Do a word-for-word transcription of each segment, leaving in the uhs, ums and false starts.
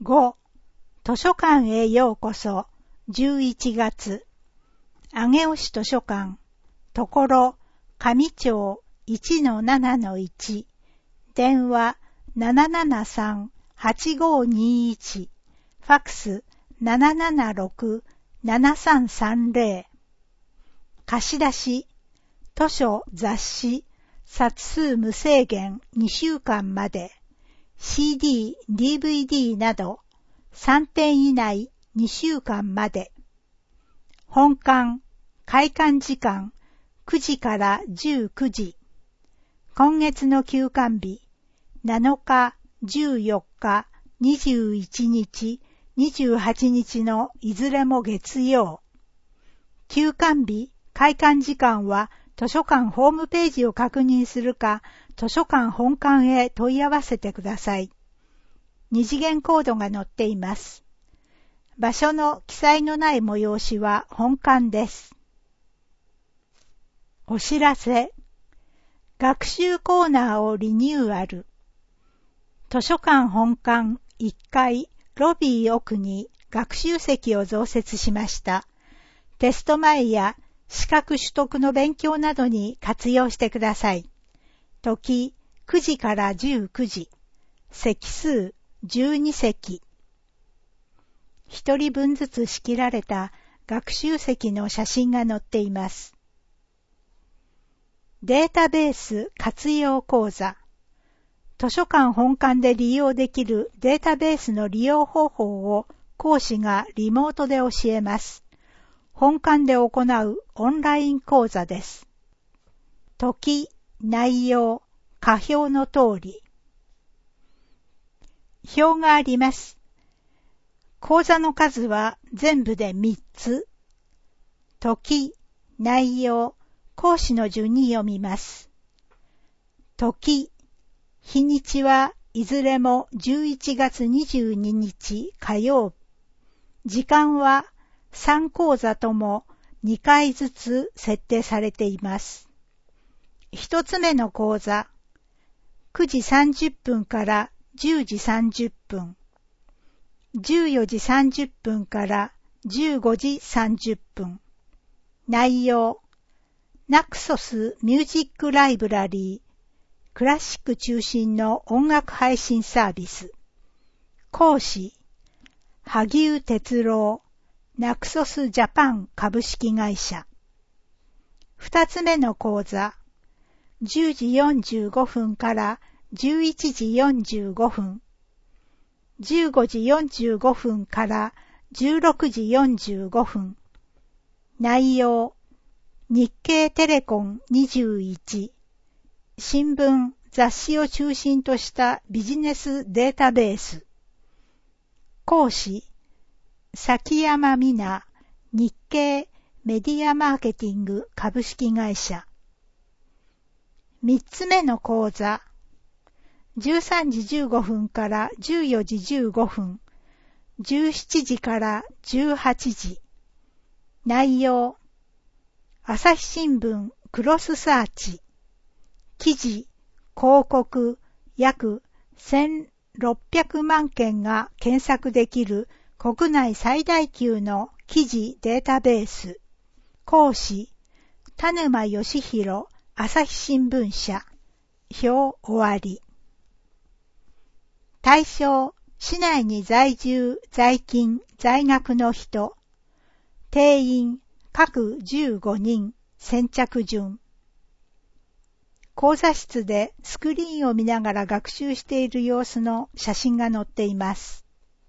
ご. 図書館へようこそ。じゅういちがつ。上尾市図書館。ところ、上町 いちのななのいち。電話 ななななさんはちごにいち。ファックス ななななろくななさんさんぜろ。貸し出し。図書、雑誌、冊数無制限にしゅうかんまで。シーディー、ディーブイディー などさんてん以内にしゅうかんまで。本館、開館時間くじからじゅうくじ。今月の休館日、なのか、じゅうよっか、にじゅういちにち、にじゅうはちにちのいずれも月曜。休館日、開館時間は図書館ホームページを確認するか、図書館本館へ問い合わせてください。二次元コードが載っています。場所の記載のない催しは本館です。お知らせ。学習コーナーをリニューアル。図書館本館いっかいロビー奥に学習席を増設しました。テスト前や資格取得の勉強などに活用してください。時くじからじゅうくじ。席数じゅうにせき。一人分ずつ仕切られた学習席の写真が載っています。データベース活用講座。図書館本館で利用できるデータベースの利用方法を講師がリモートで教えます。本館で行うオンライン講座です。時、内容、下表の通り。表があります。講座の数は全部でみっつ。時、内容、講師の順に読みます。時、日にちはいずれもじゅういちがつにじゅうににち火曜日。時間はさん講座ともにかいずつ設定されています。一つ目の講座、くじさんじゅっぷんからじゅうじさんじゅっぷん、じゅうよじさんじゅっぷんからじゅうごじさんじゅっぷん。内容、ナクソスミュージックライブラリー、クラシック中心の音楽配信サービス。講師、萩生哲郎、ナクソスジャパン株式会社。二つ目の講座、じゅうじよんじゅうごふんからじゅういちじよんじゅうごふん、じゅうごじよんじゅうごふんからじゅうろくじよんじゅうごふん。内容、日経テレコンにじゅういち、新聞、雑誌を中心としたビジネスデータベース。講師、崎山美奈、日経メディアマーケティング株式会社。三つ目の講座、じゅうさんじじゅうごふんからじゅうよじじゅうごふん、じゅうしちじからじゅうはちじ。内容、朝日新聞クロスサーチ。記事、広告、約せんろっぴゃくまんけんが検索できる国内最大級の記事データベース。講師、田沼義弘朝日新聞社。表終わり。対象、市内に在住、在勤、在学の人。定員、各じゅうごにん、先着順。講座室でスクリーンを見ながら学習している様子の写真が載っています。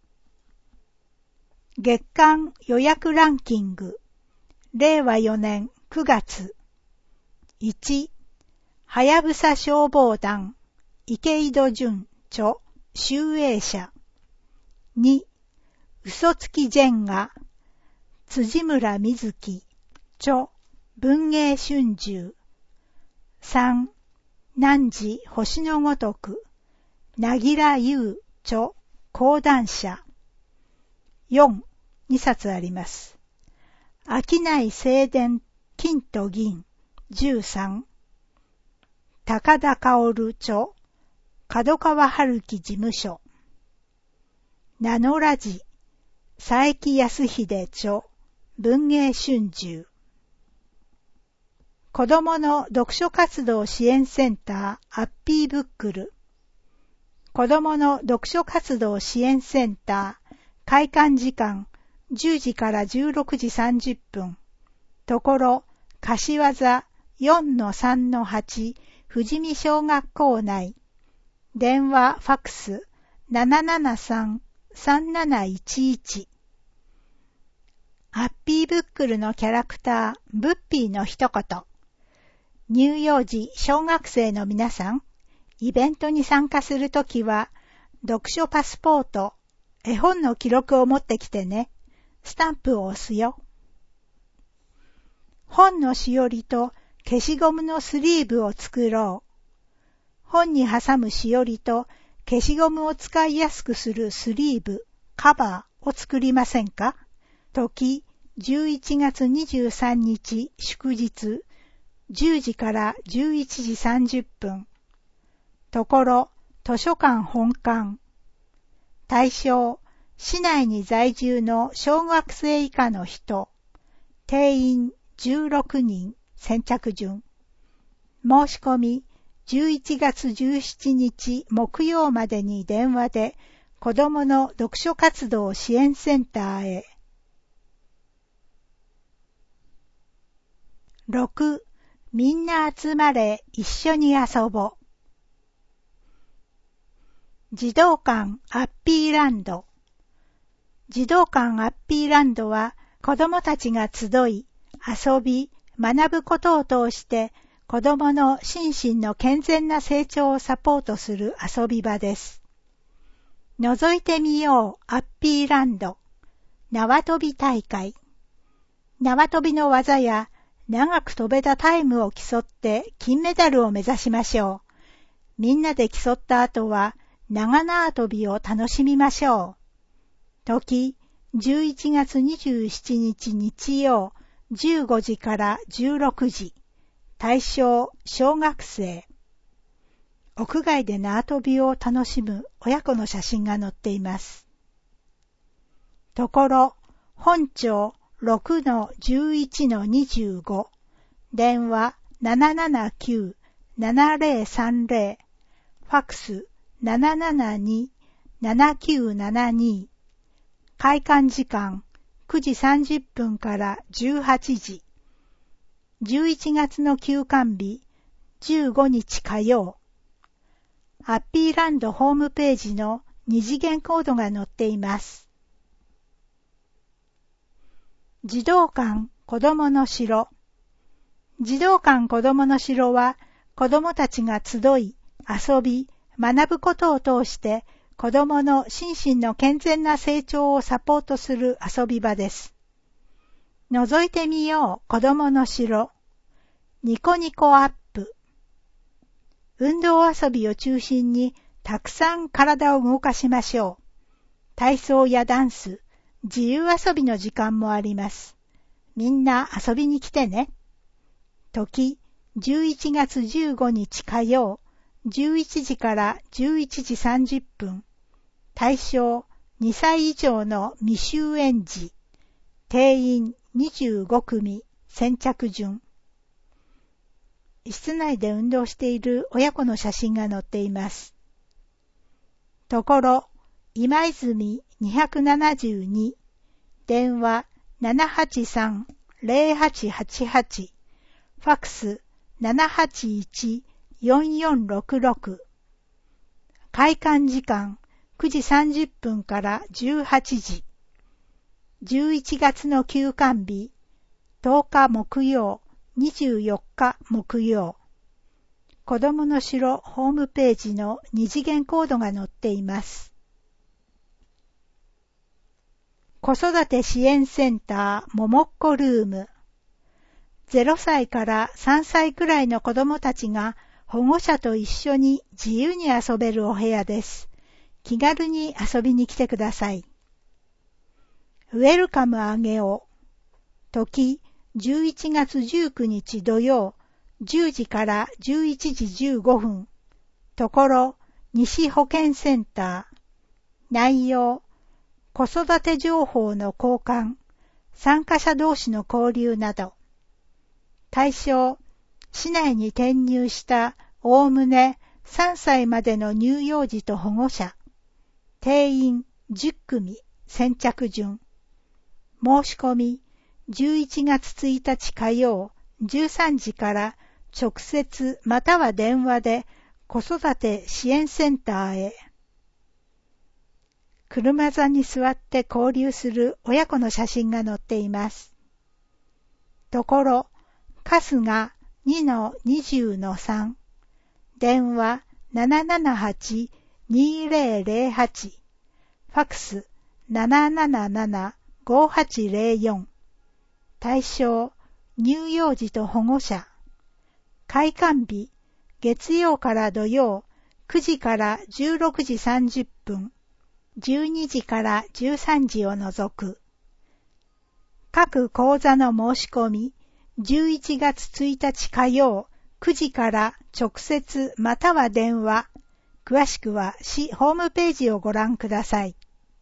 月間予約ランキング。れいわよねんくがつ。いち、はやぶさ消防団、池井戸潤、著、集英社。に、嘘つきジェンガ、辻村瑞希、著、文芸春秋。さん、汝星のごとく、なぎら優、著、講談社。よん、にさつあります。商い正伝、金と銀、じゅうさん。高田薫著、角川春樹事務所。 名のラジ、佐伯康秀著、文藝春秋。子どもの読書活動支援センター、アッピーブックル。子どもの読書活動支援センター、開館時間、じゅうじからじゅうろくじさんじゅっぷん。ところ、柏座 よんのさんのはち、富士見小学校内。電話、ファックス、ななななさん、さんなないちいち。アッピーブックルのキャラクター、ブッピーの一言。乳幼児、小学生の皆さん、イベントに参加するときは、読書パスポート、絵本の記録を持ってきてね。スタンプを押すよ。本のしおりと消しゴムのスリーブを作ろう。本に挟むしおりと消しゴムを使いやすくするスリーブ、カバーを作りませんか？時、じゅういちがつにじゅうさんにち祝日、じゅうじからじゅういちじさんじゅっぷん。ところ、図書館本館。対象、市内に在住の小学生以下の人。定員じゅうろくにん、先着順。申し込み、じゅういちがつじゅうしちにち木曜までに電話で子どもの読書活動支援センターへ。ろく. みんな集まれ一緒に遊ぼう。児童館アッピーランド。児童館アッピーランドは子どもたちが集い、遊び、学ぶことを通して子どもの心身の健全な成長をサポートする遊び場です。覗いてみようアッピーランド。縄跳び大会。縄跳びの技や長く飛べたタイムを競って金メダルを目指しましょう。みんなで競った後は長縄跳びを楽しみましょう。時、じゅういちがつにじゅうしちにち日曜、じゅうごじからじゅうろくじ。対象、小学生。屋外で縄跳びを楽しむ親子の写真が載っています。ところ、本庁 ろくのじゅういちのにじゅうご。電話 ななななきゅう ななぜろさんぜろ。ファックス ななななに ななきゅうななに。開館時間くじさんじゅっぷんからじゅうはちじ。じゅういちがつの休館日じゅうごにち火曜。アッピーランドホームページの二次元コードが載っています。児童館子どもの城。児童館子どもの城は子どもたちが集い、遊び、学ぶことを通して子どもの心身の健全な成長をサポートする遊び場です。覗いてみよう子どもの城。ニコニコアップ。運動遊びを中心にたくさん体を動かしましょう。体操やダンス、自由遊びの時間もあります。みんな遊びに来てね。時、じゅういちがつじゅうごにち火曜、じゅういちじからじゅういちじさんじゅっぷん。対象、にさい以上の未就園児。定員にじゅうごくみ、先着順。室内で運動している親子の写真が載っています。ところ、今泉にひゃくななじゅうに。電話 ななはちさん ぜろはちはちはち。ファックス ななはちいち よんよんろくろく。開館時間くじさんじゅっぷんからじゅうはちじ。じゅういちがつの休館日とおか木曜、にじゅうよっか木曜。子どもの城ホームページの二次元コードが載っています。子育て支援センターももっこルーム。ゼロさいからさんさいくらいの子どもたちが保護者と一緒に自由に遊べるお部屋です。気軽に遊びに来てください。ウェルカムあげお。時、じゅういちがつじゅうくにち土曜、じゅうじからじゅういちじじゅうごふん。ところ、西保健センター。内容、 子育て情報の交換、参加者同士の交流など。対象、市内に転入したおおむねさんさいまでの乳幼児と保護者。定員じゅっくみ、先着順。申し込み、じゅういちがつついたち火曜じゅうさんじから直接または電話で子育て支援センターへ。車座に座って交流する親子の写真が載っています。ところ、春日 にのにじゅうのさん、電話 ななななはち にぜろぜろはち、ファクス ななななな ごはちぜろよん、対象、乳幼児と保護者。開館日、月曜から土曜、くじからじゅうろくじさんじゅっぷん、じゅうにじからじゅうさんじを除く。各講座の申し込み、じゅういちがつついたち火曜くじから直接または電話。詳しくは市ホームページをご覧ください。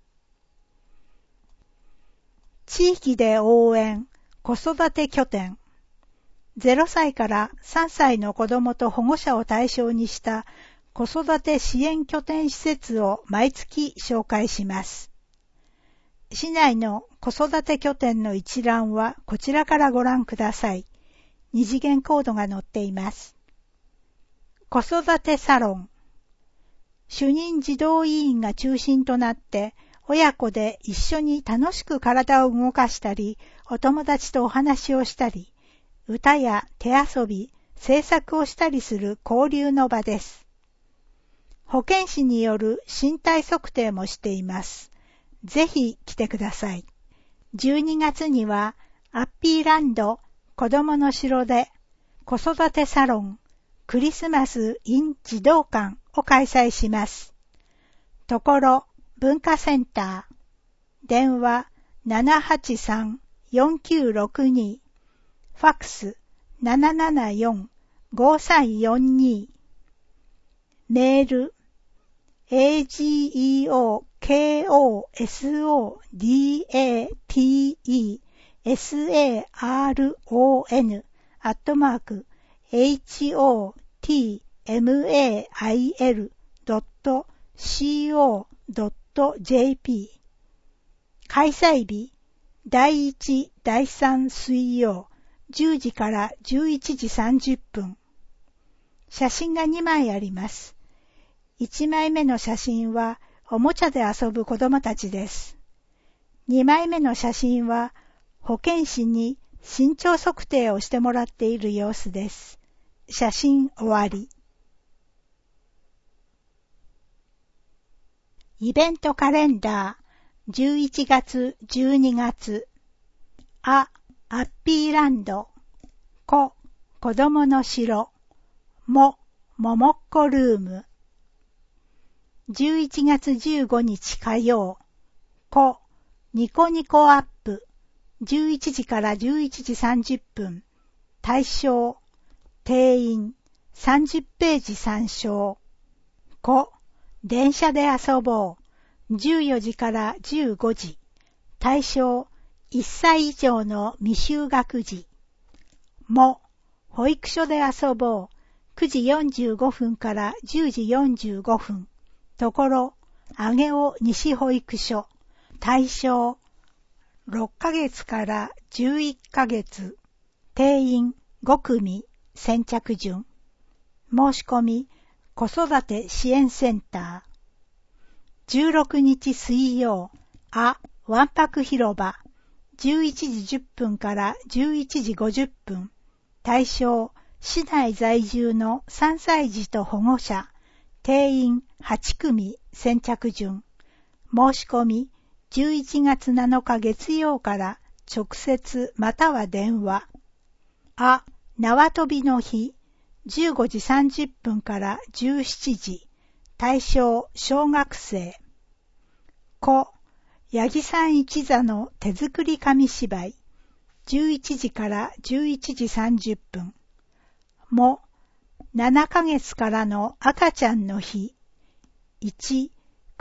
地域で応援子育て拠点。ゼロさいからさんさいの子どもと保護者を対象にした子育て支援拠点施設を毎月紹介します。市内の子育て拠点の一覧はこちらからご覧ください。二次元コードが載っています。子育てサロン。主任児童委員が中心となって親子で一緒に楽しく体を動かしたり、お友達とお話をしたり、歌や手遊び、制作をしたりする交流の場です。保健師による身体測定もしています。ぜひ来てください。じゅうにがつにはアッピーランド子どもの城で子育てサロンクリスマス in 児童館を開催します。ところ文化センター電話 ななはちさん よんきゅうろくに ファクス ななななよん ごさんよんに メール エージーイーオーケーオーエスオーディーエーティーイーエスエーアールオーエヌ アットマーク エイチオーティーエムエーアイエル ドット シーオー ドット ジェーピー 開催日だいいち、だいさん水曜じゅうじからじゅういちじさんじゅっぷん。写真がにまいあります。いちまいめの写真はおもちゃで遊ぶ子どもたちです。にまいめの写真は保健師に身長測定をしてもらっている様子です。写真終わり。イベントカレンダーじゅういちがつじゅうにがつあ、アッピーランドこ、子どもの城も、ももっこルームじゅういちがつじゅうごにち火曜こ、ニコニコアップじゅういちじからじゅういちじさんじゅっぷん対象定員さんじゅっページ参照こ、電車で遊ぼうじゅうよじからじゅうごじ対象いっさい以上の未就学児も、保育所で遊ぼうくじよんじゅうごふんからじゅうじよんじゅうごふんところ、上尾西保育所対象ろっかげつからじゅういっかげつ定員ごくみ先着順申し込み子育て支援センターじゅうろくにち水曜あわんぱく広場じゅういちじじゅっぷんからじゅういちじごじゅっぷん対象市内在住のさんさい児と保護者定員はちくみ先着順申し込みじゅういちがつなのか月曜から直接または電話あ、縄跳びの日じゅうごじさんじゅっぷんからじゅうしちじ対象小学生こ、八木さん一座の手作り紙芝居じゅういちじからじゅういちじさんじゅっぷんも、ななかげつからの赤ちゃんの日いち、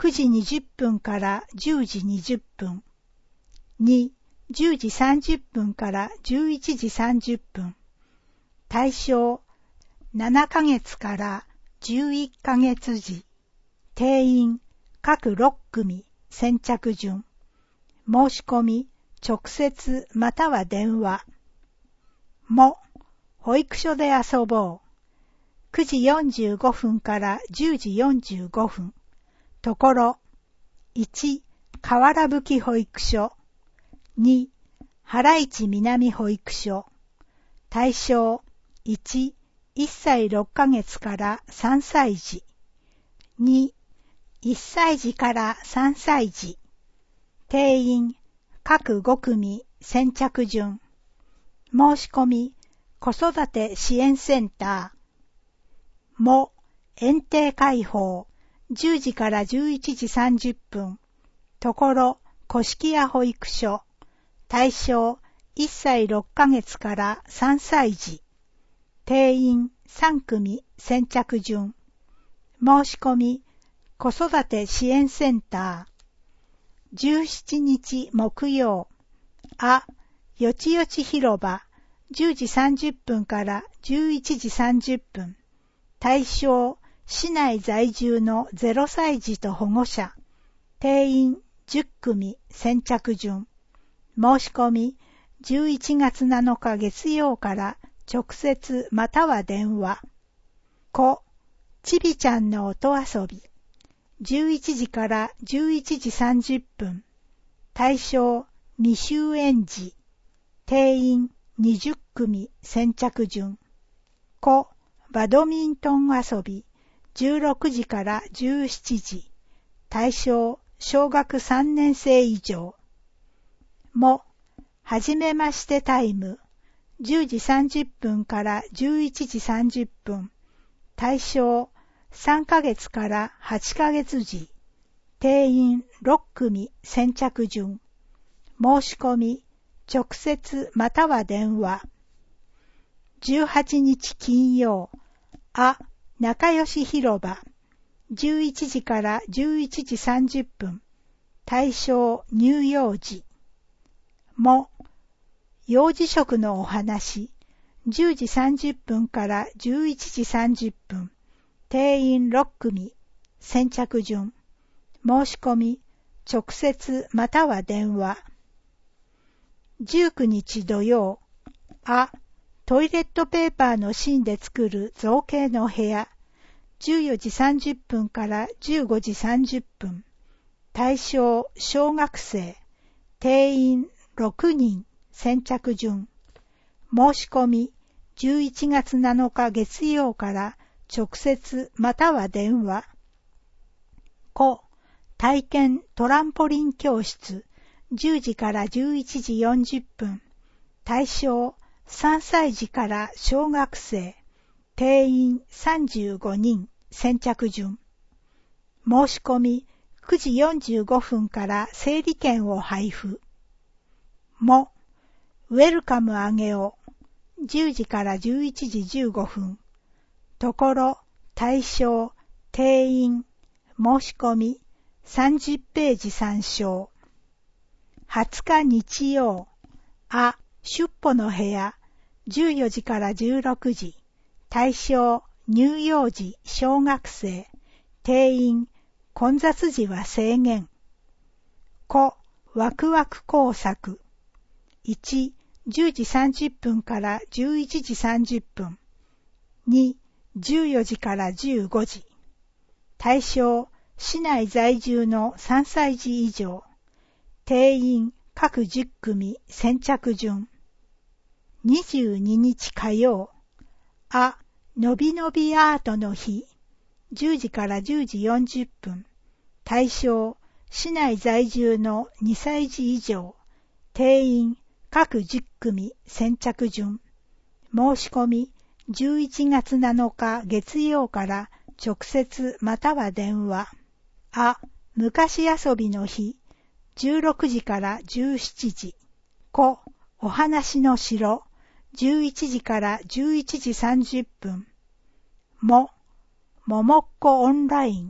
くじにじゅっぷんからじゅうじにじゅっぷん。に、じゅうじさんじゅっぷんからじゅういちじさんじゅっぷん。対象、ななかげつからじゅういっかげつじ。定員、各ろっくみ、先着順。申し込み、直接または電話。も、保育所で遊ぼう。くじよんじゅうごふんからじゅうじよんじゅうごふん。ところ、いち、河原吹保育所。に、原市南保育所。対象、いち、いっさいろっかげつからさんさいじ。に、いっさいじからさんさいじ。定員、各ごくみ、先着順。申し込み、子育て支援センター。も、園庭開放、じゅうじからじゅういちじさんじゅっぷん。ところ、古式屋保育所。対象、いっさいろっかげつからさんさいじ。定員さんくみ先着順。申し込み、子育て支援センター。じゅうしちにち木曜。あ、よちよち広場。じゅうじさんじゅっぷんからじゅういちじさんじゅっぷん。対象、市内在住のゼロさいじと保護者。定員じゅっくみ先着順。申し込み、じゅういちがつなのか月曜から直接または電話。子、ちびちゃんの音遊び。じゅういちじからじゅういちじさんじゅっぷん。対象、未就園児。定員にじゅっくみ先着順。子、バドミントン遊び。じゅうろくじからじゅうしちじ。対象、小学さんねんせい以上。も、はじめましてタイム。じゅうじさんじゅっぷんからじゅういちじさんじゅっぷん。対象、さんかげつからはちかげつじ。定員ろっくみ先着順。申し込み、直接または電話。じゅうはちにち金曜。あ、仲良し広場。じゅういちじからじゅういちじさんじゅっぷん。対象、乳幼児。も、幼児食のお話。じゅうじさんじゅっぷんからじゅういちじさんじゅっぷん。定員ろっくみ。先着順。申し込み、直接または電話。じゅうくにち土曜。あ、トイレットペーパーの芯で作る造形の部屋。じゅうよじさんじゅっぷんからじゅうごじさんじゅっぷん。対象、小学生。定員ろくにん。先着順。申し込み、じゅういちがつなのか月曜から直接または電話。子、体験トランポリン教室。じゅうじからじゅういちじよんじゅっぷん。対象、さんさいじから小学生。定員さんじゅうごにん。先着順。申し込み、くじよんじゅうごふんから整理券を配布。も、ウェルカムあげお。じゅうじからじゅういちじじゅうごふん。ところ、対象、定員、申し込み、さんじゅっページ参照。はつか日曜。あ、出歩の部屋。じゅうよじからじゅうろくじ。対象、乳幼児、小学生。定員、混雑時は制限。子、ワクワク工作。いち、じゅうじさんじゅっぷんからじゅういちじさんじゅっぷん。に、じゅうよじからじゅうごじ。対象、市内在住のさんさいじ以上。定員、各じゅっくみ、先着順。にじゅうににち火曜。あ、のびのびアートの日。じゅうじからじゅうじよんじゅっぷん。対象、市内在住のにさいじ以上。定員、各じゅっくみ、先着順。申し込み、じゅういちがつなのか月曜から直接または電話。あ、昔遊びの日。じゅうろくじからじゅうしちじ。子、お話の城。じゅういちじからじゅういちじさんじゅっぷん。も、ももっこオンライン。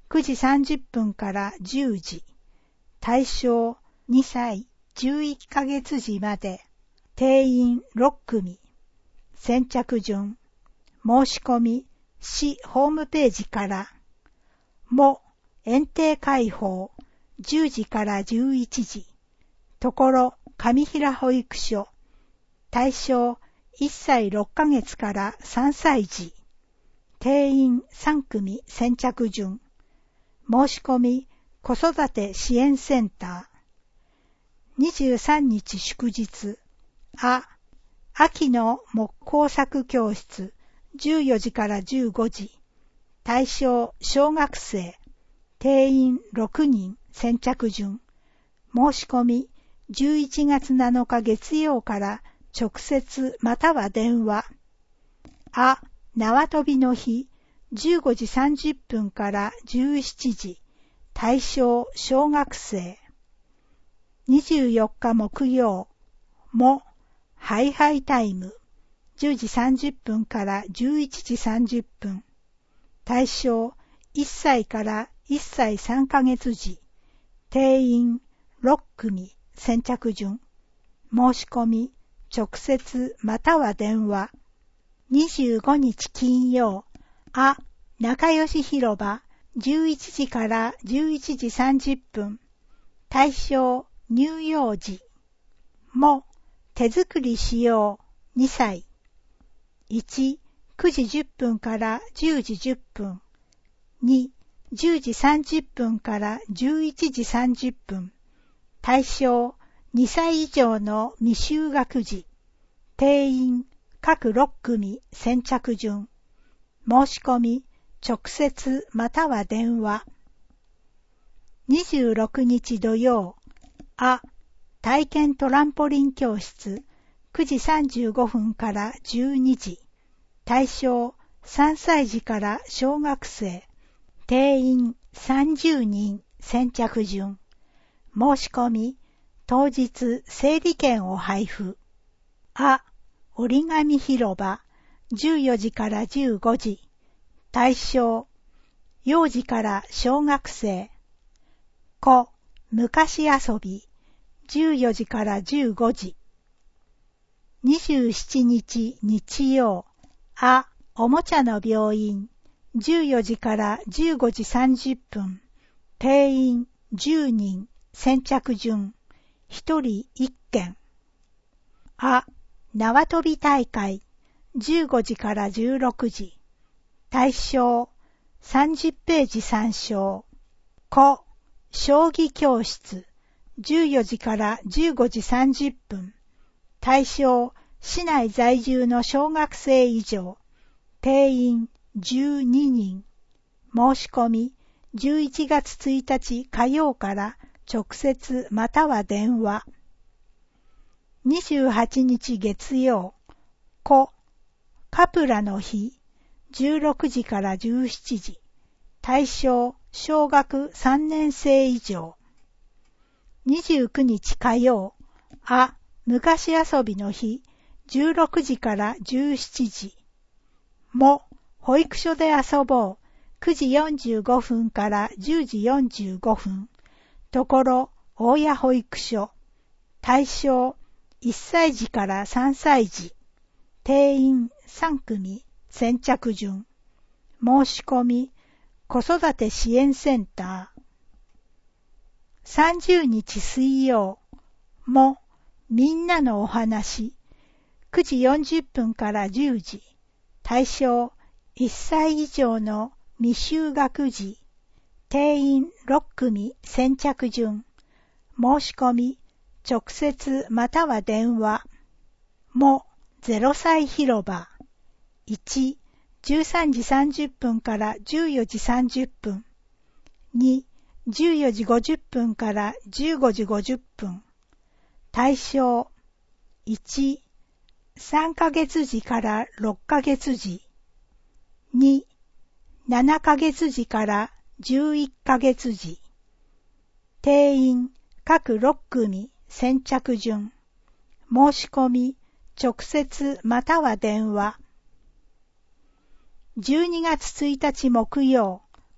くじさんじゅっぷんからじゅうじ、対象にさいじゅういっかげつじまで、定員ろっくみ、先着順、申し込み、市ホームページから、も、園庭開放、じゅうじからじゅういちじ、ところ上平保育所、対象いっさいろっかげつからさんさいじ、定員さんくみ先着順、申し込み子育て支援センター、にじゅうさんにち祝日、あ、秋の木工作教室、じゅうよじからじゅうごじ、対象小学生、定員ろくにん先着順、申し込みじゅういちがつなのか月曜から直接または電話。あ、縄跳びの日、じゅうごじさんじゅっぷんからじゅうしちじ、対象小学生。にじゅうよっか木曜、も、ハイハイタイム、じゅうじさんじゅっぷんからじゅういちじさんじゅっぷん、対象いっさいからいっさいさんかげつじ、定員ろっくみ先着順、申し込み直接または電話。にじゅうごにち金曜、あ、仲良し広場、じゅういちじからじゅういちじさんじゅっぷん、対象乳幼児、も、手作りしようにさい、いち、くじじゅっぷんからじゅうじじゅっぷん、に、じゅうじさんじゅっぷんからじゅういちじさんじゅっぷん、対象にさい以上の未就学児、定員各ろっくみ先着順、申し込み直接または電話。にじゅうろくにち土曜、あ、体験トランポリン教室、くじさんじゅうごふんからじゅうにじ、対象さんさいじから小学生、定員さんじゅうにん先着順、申し込み当日整理券を配布。あ、折り紙広場、じゅうよじからじゅうごじ、対象幼児から小学生。こ、昔遊び、じゅうよじからじゅうごじ。にじゅうしちにち日曜、あ、おもちゃの病院、じゅうよじからじゅうごじさんじゅっぷん、定員じゅうにん先着順、ひとりいっけん。あ、縄跳び大会、じゅうごじからじゅうろくじ、対象さんじゅっページ参照。こ、将棋教室、じゅうよじからじゅうごじさんじゅっぷん、対象市内在住の小学生以上、定員じゅうににん、申し込みじゅういちがつついたち火曜から直接または電話。にじゅうはちにち月曜、こ、カプラの日、じゅうろくじからじゅうしちじ、対象小学さんねんせい以上。にじゅうくにち火曜、あ、昔遊びの日、じゅうろくじからじゅうしちじ。も、保育所で遊ぼう、くじよんじゅうごふんからじゅうじよんじゅうごふん。ところ、大谷保育所。対象、いっさいじからさんさいじ。定員さんくみ先着順。申し込み、子育て支援センター。さんじゅうにち水曜、も、みんなのお話、くじよんじゅっぷんからじゅうじ、対象いっさい以上の未就学児、定員ろっくみ先着順、申し込み、直接または電話。も、ゼロさい広場、いち、じゅうさんじさんじゅっぷんからじゅうよじさんじゅっぷん、に、じゅうよじごじゅっぷんからじゅうごじごじゅっぷん、対象、いち、さんかげつじからろっかげつじ、に、ななかげつじからじゅういっかげつじ、定員各ろっくみ先着順、申し込み直接または電話。じゅうにがつついたち木曜、あ、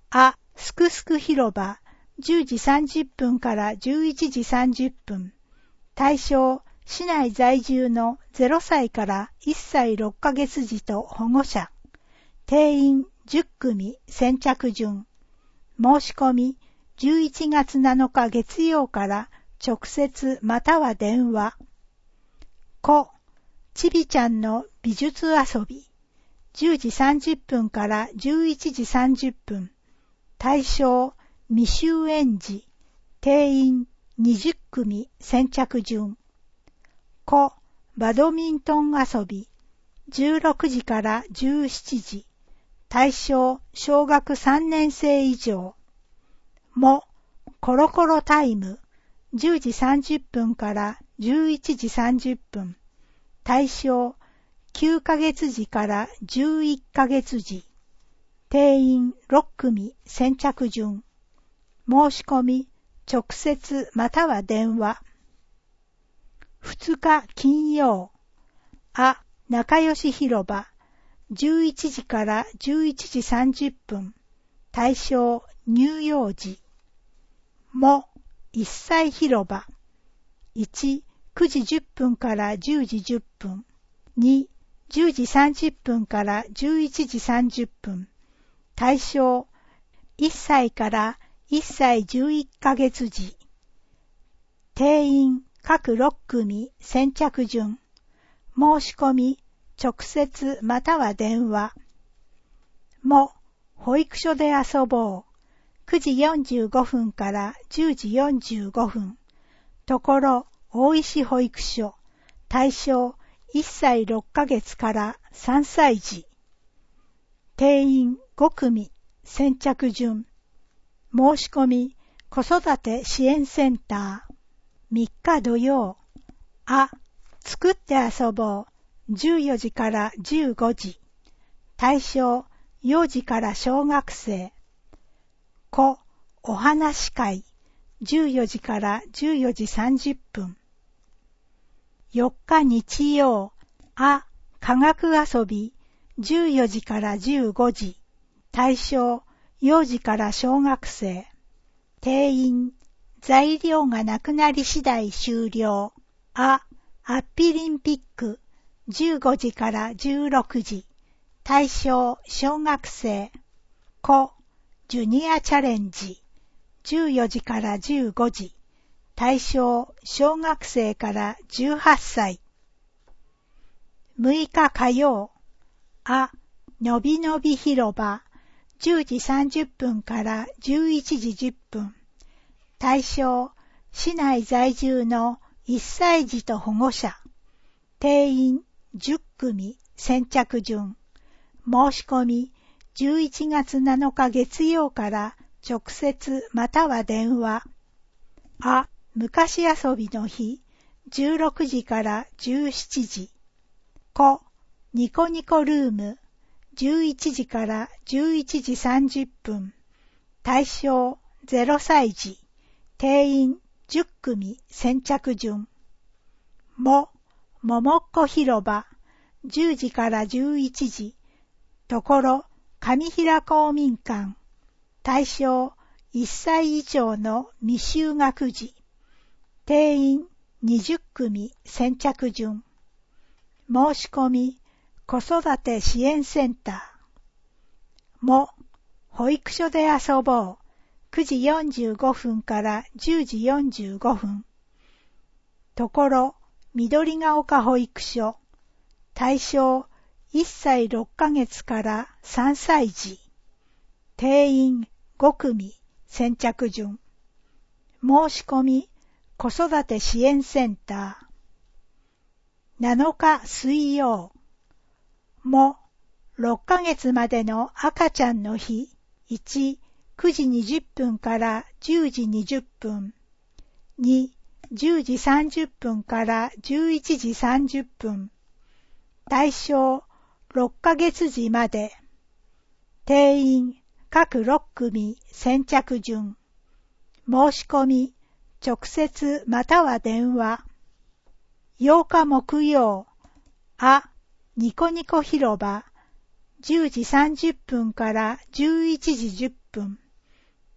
すくすく広場じゅうじさんじゅっぷんからじゅういちじさんじゅっぷん。対象、市内在住のゼロさいからいっさいろっかげつ児と保護者。定員じゅっくみ先着順。申し込みじゅういちがつなのか月曜から直接または電話。こ、ちびちゃんの美術遊び。じゅうじさんじゅっぷんからじゅういちじさんじゅっぷん。対象、未就園児。定員にじゅっくみ先着順。こ、バドミントン遊び。じゅうろくじからじゅうしちじ。対象、小学さんねんせい以上。も、コロコロタイム。じゅうじさんじゅっぷんからじゅういちじさんじゅっぷん。対象、きゅうかげつ児からじゅういっかげつ児。定員ろっくみ先着順。申し込み、直接または電話。ふつか金曜。あ、仲良し広場。じゅういちじからじゅういちじさんじゅっぷん。対象、乳幼児。も、いっさい広場。いち、くじじゅっぷんからじゅうじじゅっぷん。に、じゅうじさんじゅっぷんからじゅういちじさんじゅっぷん。対象、いっさいからいっさいじゅういっかげつ児。定員各ろっくみ先着順。申し込み、直接または電話。も、保育所で遊ぼう。くじよんじゅうごふんからじゅうじよんじゅうごふん。ところ、大石保育所。対象、いっさいろっかげつからさんさい児。定員ごくみ先着順。申し込み、子育て支援センター。みっか土曜。あ、作って遊ぼう。じゅうよじからじゅうごじ。対象、幼児から小学生。こ、お話し会。じゅうよじからじゅうよじさんじゅっぷん。よっか日曜。あ、科学遊び。じゅうよじからじゅうごじ。対象、幼児から小学生。定員、材料がなくなり次第終了。あ、アッピリンピック。じゅうごじからじゅうろくじ。対象、小学生。こ、ジュニアチャレンジ。じゅうよじからじゅうごじ。対象、小学生からじゅうはっさい。むいか火曜。あ、のびのび広場。じゅうじさんじゅっぷんからじゅういちじじゅっぷん。対象、市内在住のいっさい児と保護者。定員じゅっくみ先着順。申し込みじゅういちがつなのか月曜から直接または電話。あ、昔遊びの日。じゅうろくじからじゅうしちじ。こ、ニコニコルーム。じゅういちじからじゅういちじさんじゅっぷん。対象ゼロさい児。定員じゅっくみ先着順。も、ももっこ広場。じゅうじからじゅういちじ。ところ、上平公民館。対象いっさい以上の未就学児。定員にじゅっくみ先着順。申し込み、子育て支援センター。も、保育所で遊ぼう。くじよんじゅうごふんからじゅうじよんじゅうごふん。ところ、緑が丘保育所。対象、いっさいろっかげつからさんさい児。定員ごくみ先着順。申し込み、子育て支援センター。なのか水曜。も、ろっかげつまでの赤ちゃんの日。いち、くじにじゅっぷんからじゅうじにじゅっぷん。に、じゅうじさんじゅっぷんからじゅういちじさんじゅっぷん。対象、ろっかげつ児まで。定員、各ろっくみ先着順。申し込み、直接または電話。ようか木曜。あ、ニコニコ広場。じゅうじさんじゅっぷんからじゅういちじじゅっぷん。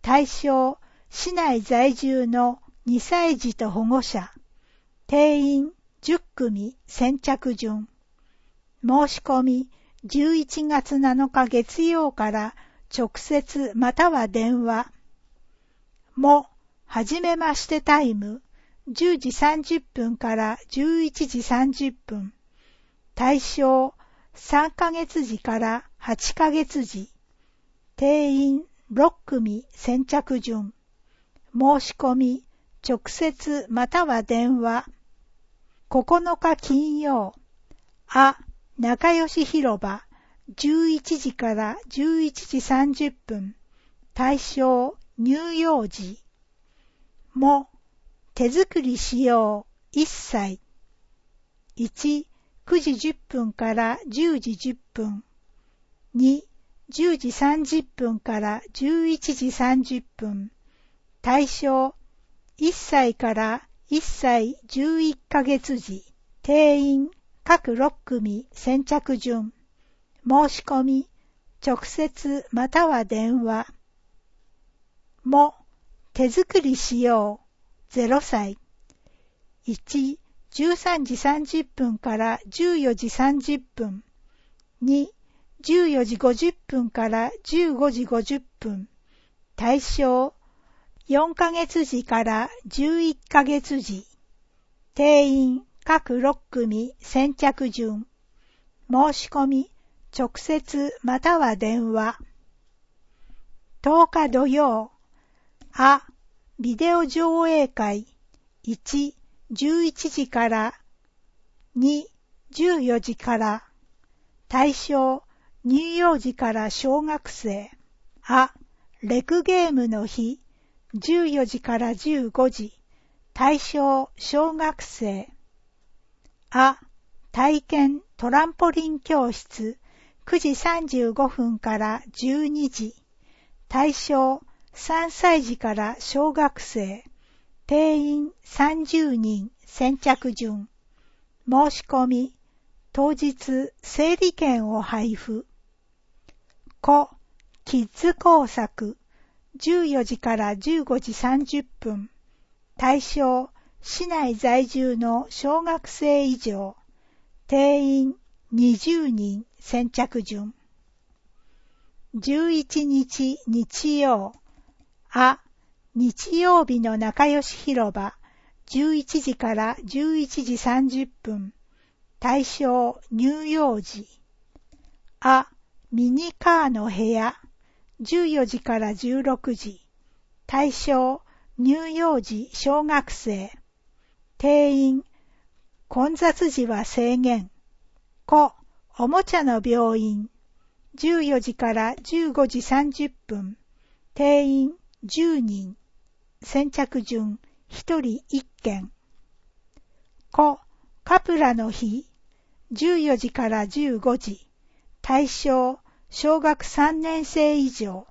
対象、市内在住のにさい児と保護者、定員じゅっくみ先着順。申し込みじゅういちがつなのか月曜から直接または電話。も、はじめましてタイム、じゅうじさんじゅっぷんからじゅういちじさんじゅっぷん。対象、さんかげつ児からはちかげつ児。定員ろっくみ先着順。申し込み、直接または電話。ここのか金曜。あ、仲良し広場、じゅういちじからじゅういちじさんじゅっぷん。対象、乳幼児。も、手作りしよう、いっさい。いち、くじじゅっぷんからじゅうじじゅっぷん。に、じゅうじさんじゅっぷんからじゅういちじさんじゅっぷん。対象、いっさいからいっさいじゅういっかげつ児。定員、各ろっくみ先着順。申し込み、直接または電話。も、手作りしよう、ゼロさい。いち、じゅうさんじさんじゅっぷんからじゅうよじさんじゅっぷん。に、じゅうよじごじゅっぷんからじゅうごじごじゅっぷん。対象、よんかげつ児からじゅういっかげつ児。定員、各ろっくみ先着順。申し込み、直接または電話。とおか土曜。あ、ビデオ上映会。いち、じゅういちじから。に、じゅうよじから。対象、乳幼児から小学生。あ、レクゲームの日。じゅうよじからじゅうごじ。対象、小学生。あ、体験トランポリン教室。くじさんじゅうごふんからじゅうにじ。対象、さんさい児から小学生。定員さんじゅうにん先着順。申し込み、当日整理券を配布。こ、キッズ工作。じゅうよじからじゅうごじさんじゅっぷん。対象、市内在住の小学生以上。定員にじゅうにん先着順。じゅういちにち日曜。あ、日曜日の仲良し広場。じゅういちじからじゅういちじさんじゅっぷん。対象、乳幼児。あ、ミニカーの部屋。じゅうよじからじゅうろくじ。対象、乳幼児小学生。定員、混雑時は制限。こ、おもちゃの病院。じゅうよじからじゅうごじさんじゅっぷん。定員じゅうにん。先着順ひとりいっけん。こ、カプラの日。じゅうよじからじゅうごじ。対象、小学さんねん生以上。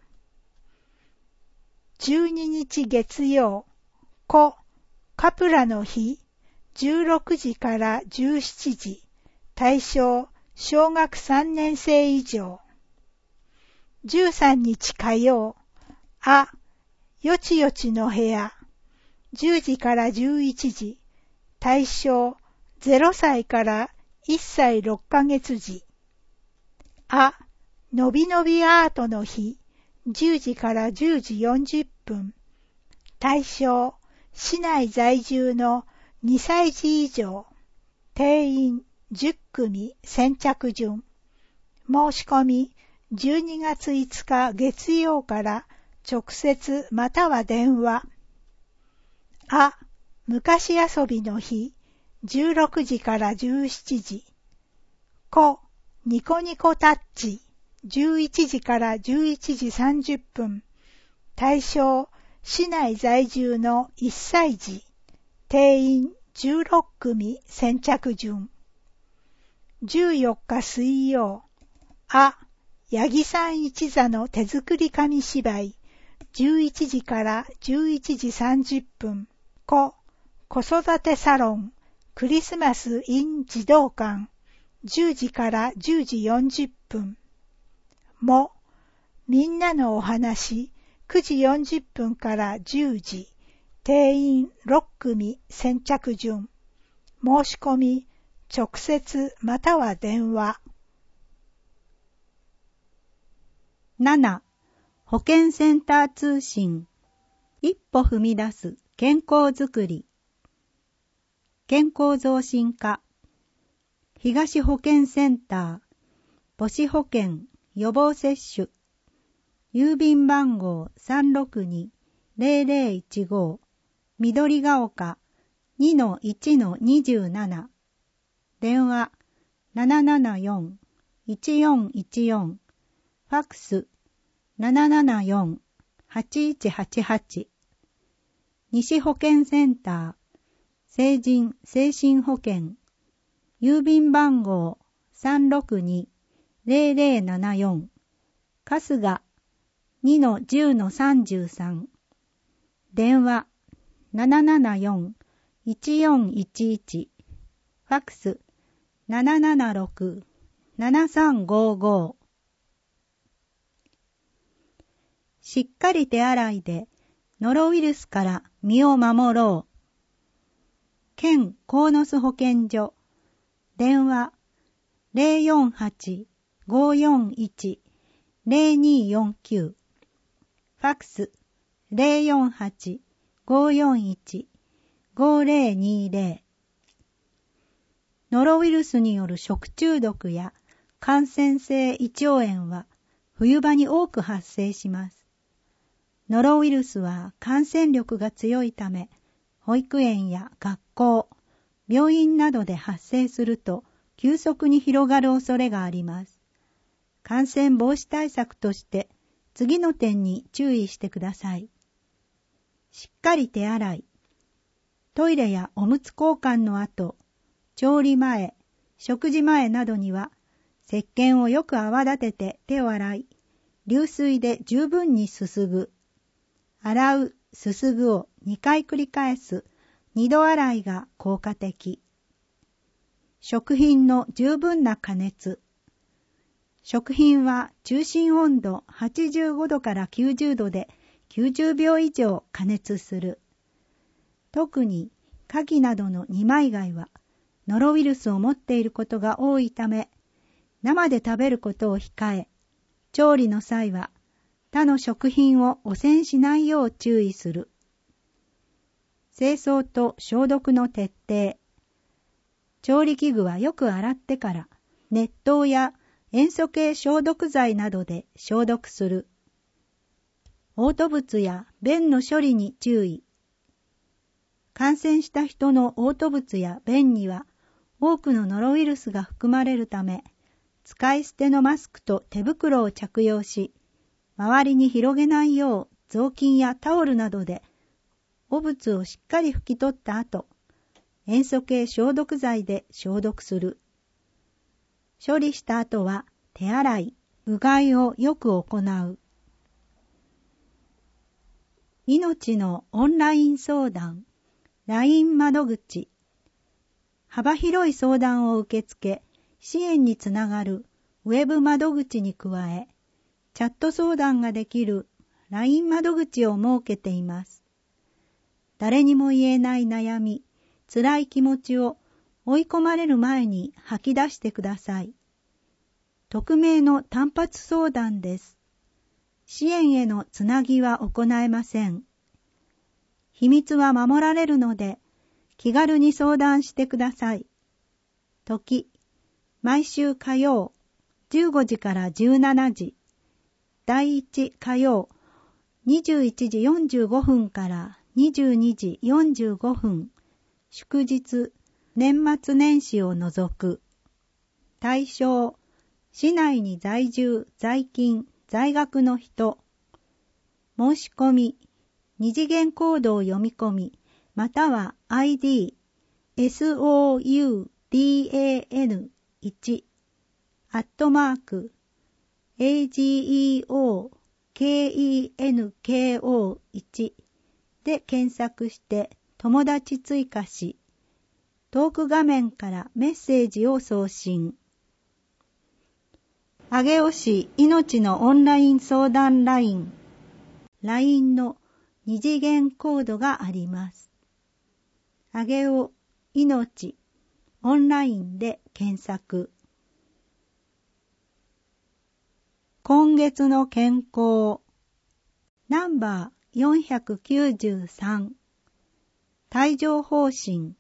じゅうににち月曜。こ、カプラの日。じゅうろくじからじゅうしちじ。対象、小学さんねん生以上。じゅうさんにち火曜。あ、よちよちの部屋。じゅうじからじゅういちじ。対象、ゼロさいからいっさいろっかげつ児。あ、のびのびアートの日。じゅうじからじゅうじよんじゅっぷん。対象、市内在住のにさい児以上。定員じゅっくみ先着順。申し込みじゅうにがついつか月曜から直接または電話。あ、昔遊びの日。じゅうろくじからじゅうしちじ。こ、ニコニコタッチ。じゅういちじからじゅういちじさんじゅっぷん。対象、市内在住のいっさい児。定員じゅうろっくみ先着順。じゅうよっか水曜。あ、八木さん一座の手作り紙芝居。じゅういちじからじゅういちじさんじゅっぷん。こ、子育てサロン。クリスマス in 児童館。じゅうじからじゅうじよんじゅっぷん。も、みんなのお話。 くじよんじゅっぷんからじゅうじ、定員ろっくみ先着順。申し込み、直接または電話。 なな. 保健センター通信。一歩踏み出す健康づくり。健康増進課。東保健センター。母子保健予防接種。郵便番号 さんろくにゼロゼロいちご 緑が丘 にのいちのにじゅうなな。電話 ななななよん いちよんいちよん。ファックス ななななよん はちいちはちはち。西保健センター成人精神保健郵便番号 さんろくにゼロゼロななよん。春日 にのじゅうのさんじゅうさん。電話 ななななよん いちよんいちいち。ファックス ななななろく ななさんごご。しっかり手洗いでノロウイルスから身を守ろう。県鴻巣保健所。電話 ゼロよんはち ごよんいち ゼロによんきゅう。ファックス ゼロよんはち ごよんいち ごゼロにゼロ。ノロウイルスによる食中毒や感染性胃腸炎は冬場に多く発生します。ノロウイルスは感染力が強いため、保育園や学校、病院などで発生すると急速に広がる恐れがあります。感染防止対策として次の点に注意してください。しっかり手洗い。トイレやおむつ交換の後、調理前、食事前などには石鹸をよく泡立てて手を洗い、流水で十分にすすぐ。洗う、すすぐをにかい繰り返す二度洗いが効果的。食品の十分な加熱。食品は中心温度はちじゅうごどからきゅうじゅうどできゅうじゅうびょう以上加熱する。特に牡蠣などの二枚貝はノロウイルスを持っていることが多いため、生で食べることを控え、調理の際は他の食品を汚染しないよう注意する。清掃と消毒の徹底。調理器具はよく洗ってから熱湯や塩素系消毒剤などで消毒する。嘔吐物や便の処理に注意。感染した人の嘔吐物や便には多くのノロウイルスが含まれるため、使い捨てのマスクと手袋を着用し、周りに広げないよう雑巾やタオルなどで汚物をしっかり拭き取った後、塩素系消毒剤で消毒する。処理した後は手洗い、うがいをよく行う。命のオンライン相談、ライン 窓口。幅広い相談を受け付け、支援につながるウェブ窓口に加え、チャット相談ができる ライン 窓口を設けています。誰にも言えない悩み、辛い気持ちを追い込まれる前に吐き出してください。匿名の単発相談です。支援へのつなぎは行えません。秘密は守られるので、気軽に相談してください。時、毎週火曜、じゅうごじからじゅうしちじ。第一火曜、にじゅういちじよんじゅうごふんからにじゅうにじよんじゅうごふん。祝日、年末年始を除く。対象、市内に在住、在勤、在学の人。申し込み、二次元コードを読み込み、または アイディー、エスオーユーディーエーエヌいち、アットマーク、エージーイーオーケーイーエヌケーオーいち で検索して友達追加し、トーク画面からメッセージを送信。上尾市命のオンライン相談ラインライン の二次元コードがあります。あげお命オンラインで検索。今月の健康ナンバーよんひゃくきゅうじゅうさん帯状疱疹。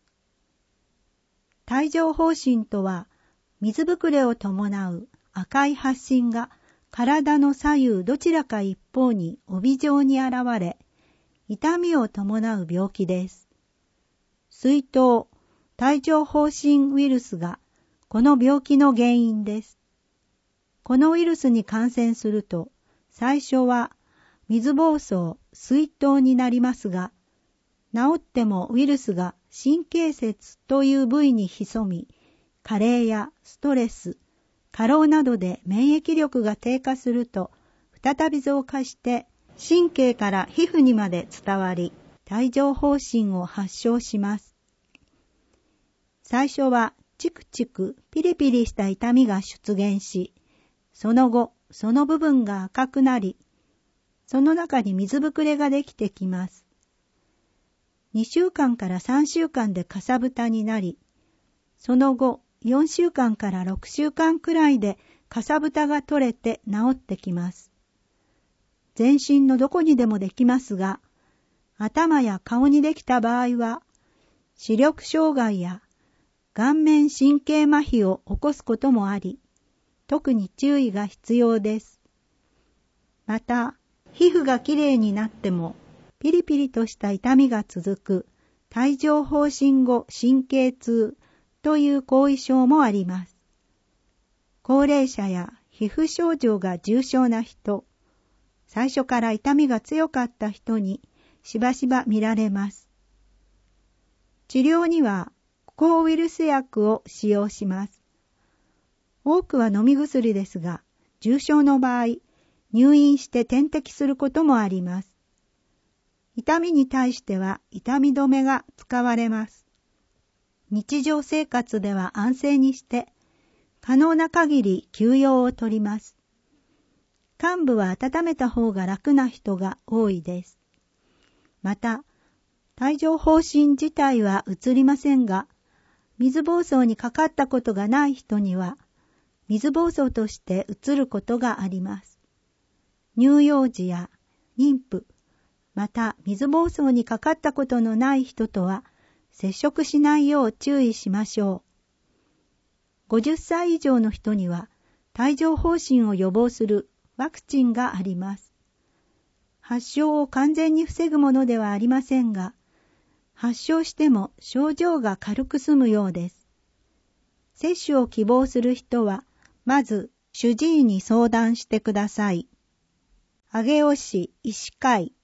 帯状疱疹とは水ぶくれを伴う赤い発疹が体の左右どちらか一方に帯状に現れ、痛みを伴う病気です。水痘、帯状疱疹ウイルスがこの病気の原因です。このウイルスに感染すると、最初は水疱瘡、水痘になりますが、治ってもウイルスが神経節という部位に潜み、加齢やストレス、過労などで免疫力が低下すると、再び増加して神経から皮膚にまで伝わり、帯状疱疹を発症します。最初はチクチクピリピリした痛みが出現し、その後、その部分が赤くなり、その中に水ぶくれができてきます。にしゅうかんからさんしゅうかんでかさぶたになり、その後、よんしゅうかんからろくしゅうかんくらいでかさぶたが取れて治ってきます。全身のどこにでもできますが、頭や顔にできた場合は、視力障害や顔面神経麻痺を起こすこともあり、特に注意が必要です。また、皮膚がきれいになっても、ピリピリとした痛みが続く帯状疱疹後神経痛という後遺症もあります。高齢者や皮膚症状が重症な人、最初から痛みが強かった人にしばしば見られます。治療には抗ウイルス薬を使用します。多くは飲み薬ですが、重症の場合、入院して点滴することもあります。痛みに対しては痛み止めが使われます。日常生活では安静にして、可能な限り休養をとります。患部は温めた方が楽な人が多いです。また、帯状疱疹自体はうつりませんが、水疱瘡にかかったことがない人には、水疱瘡としてうつることがあります。乳幼児や妊婦、また水疱瘡にかかったことのない人とは接触しないよう注意しましょう。ごじゅっさい以上の人には帯状疱疹を予防するワクチンがあります。発症を完全に防ぐものではありませんが、発症しても症状が軽く済むようです。接種を希望する人は、まず主治医に相談してください。上尾市医師会。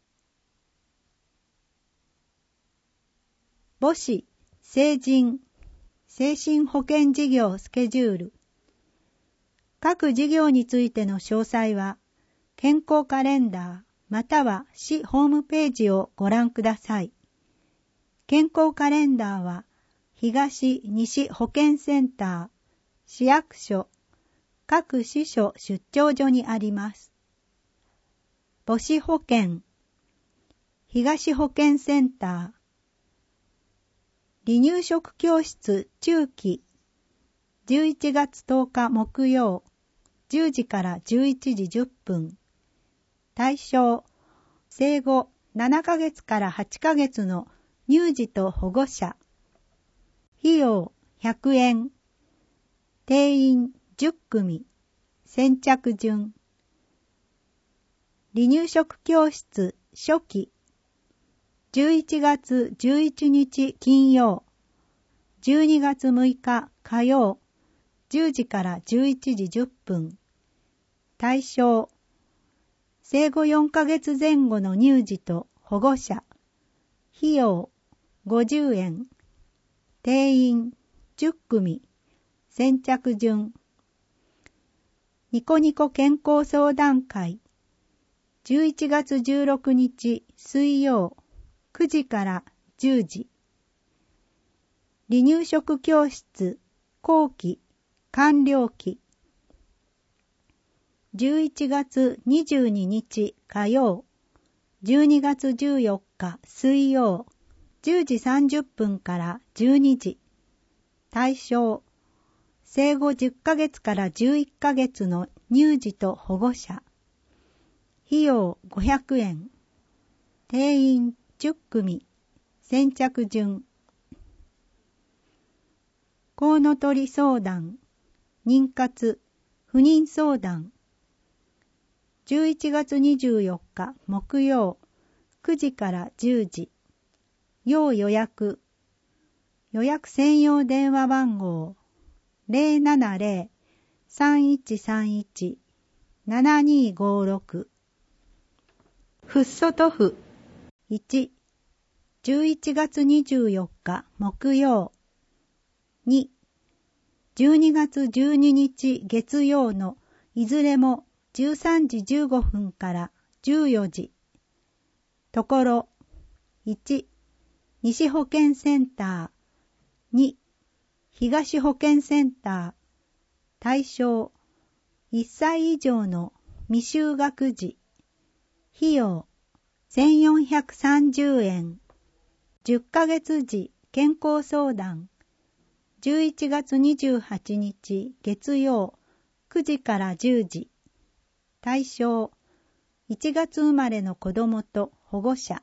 母子、成人、精神保健事業スケジュール。各事業についての詳細は、健康カレンダーまたは市ホームページをご覧ください。健康カレンダーは、東西保健センター、市役所、各支所出張所にあります。母子保健、東保健センター、離乳食教室中期、じゅういちがつとおか木曜、じゅうじからじゅういちじじゅっぷん。対象、生後ななかげつからはちかげつの乳児と保護者。費用ひゃくえん。定員じゅっくみ。先着順。離乳食教室初期。じゅういちがつじゅういちにち金曜。じゅうにがつむいか火曜。じゅうじからじゅういちじじゅっぷん。対象。生後よんかげつぜん後の乳児と保護者。費用ごじゅうえん。定員じゅっくみ。先着順。ニコニコ健康相談会。じゅういちがつじゅうろくにち水曜くじからじゅうじ。離乳食教室後期完了期。 じゅういちがつにじゅうににち火曜、じゅうにがつじゅうよっか水曜、じゅうじさんじゅっぷんからじゅうにじ。対象、生後じゅっかげつからじゅういっかげつの乳児と保護者。費用ごひゃくえん。定員じゅっくみ。先着順。コウノトリ相談、妊活、不妊相談。じゅういちがつにじゅうよっか木曜、くじからじゅうじ。要予約。予約専用電話番号 ゼロななゼロ さんいちさんいち ななにごろく。フッ素塗布。いち、じゅういちがつにじゅうよっか木曜。に、じゅうにがつじゅうににち月曜のいずれもじゅうさんじじゅうごふんからじゅうよじ。ところ、いち、西保健センター。に、東保健センター。対象、いっさい以上の未就学児。費用、せんよんひゃくさんじゅうえん。じゅっかげつじ健康相談。じゅういちがつにじゅうはちにち月曜、くじからじゅうじ。対象、いちがつ生まれの子どもと保護者。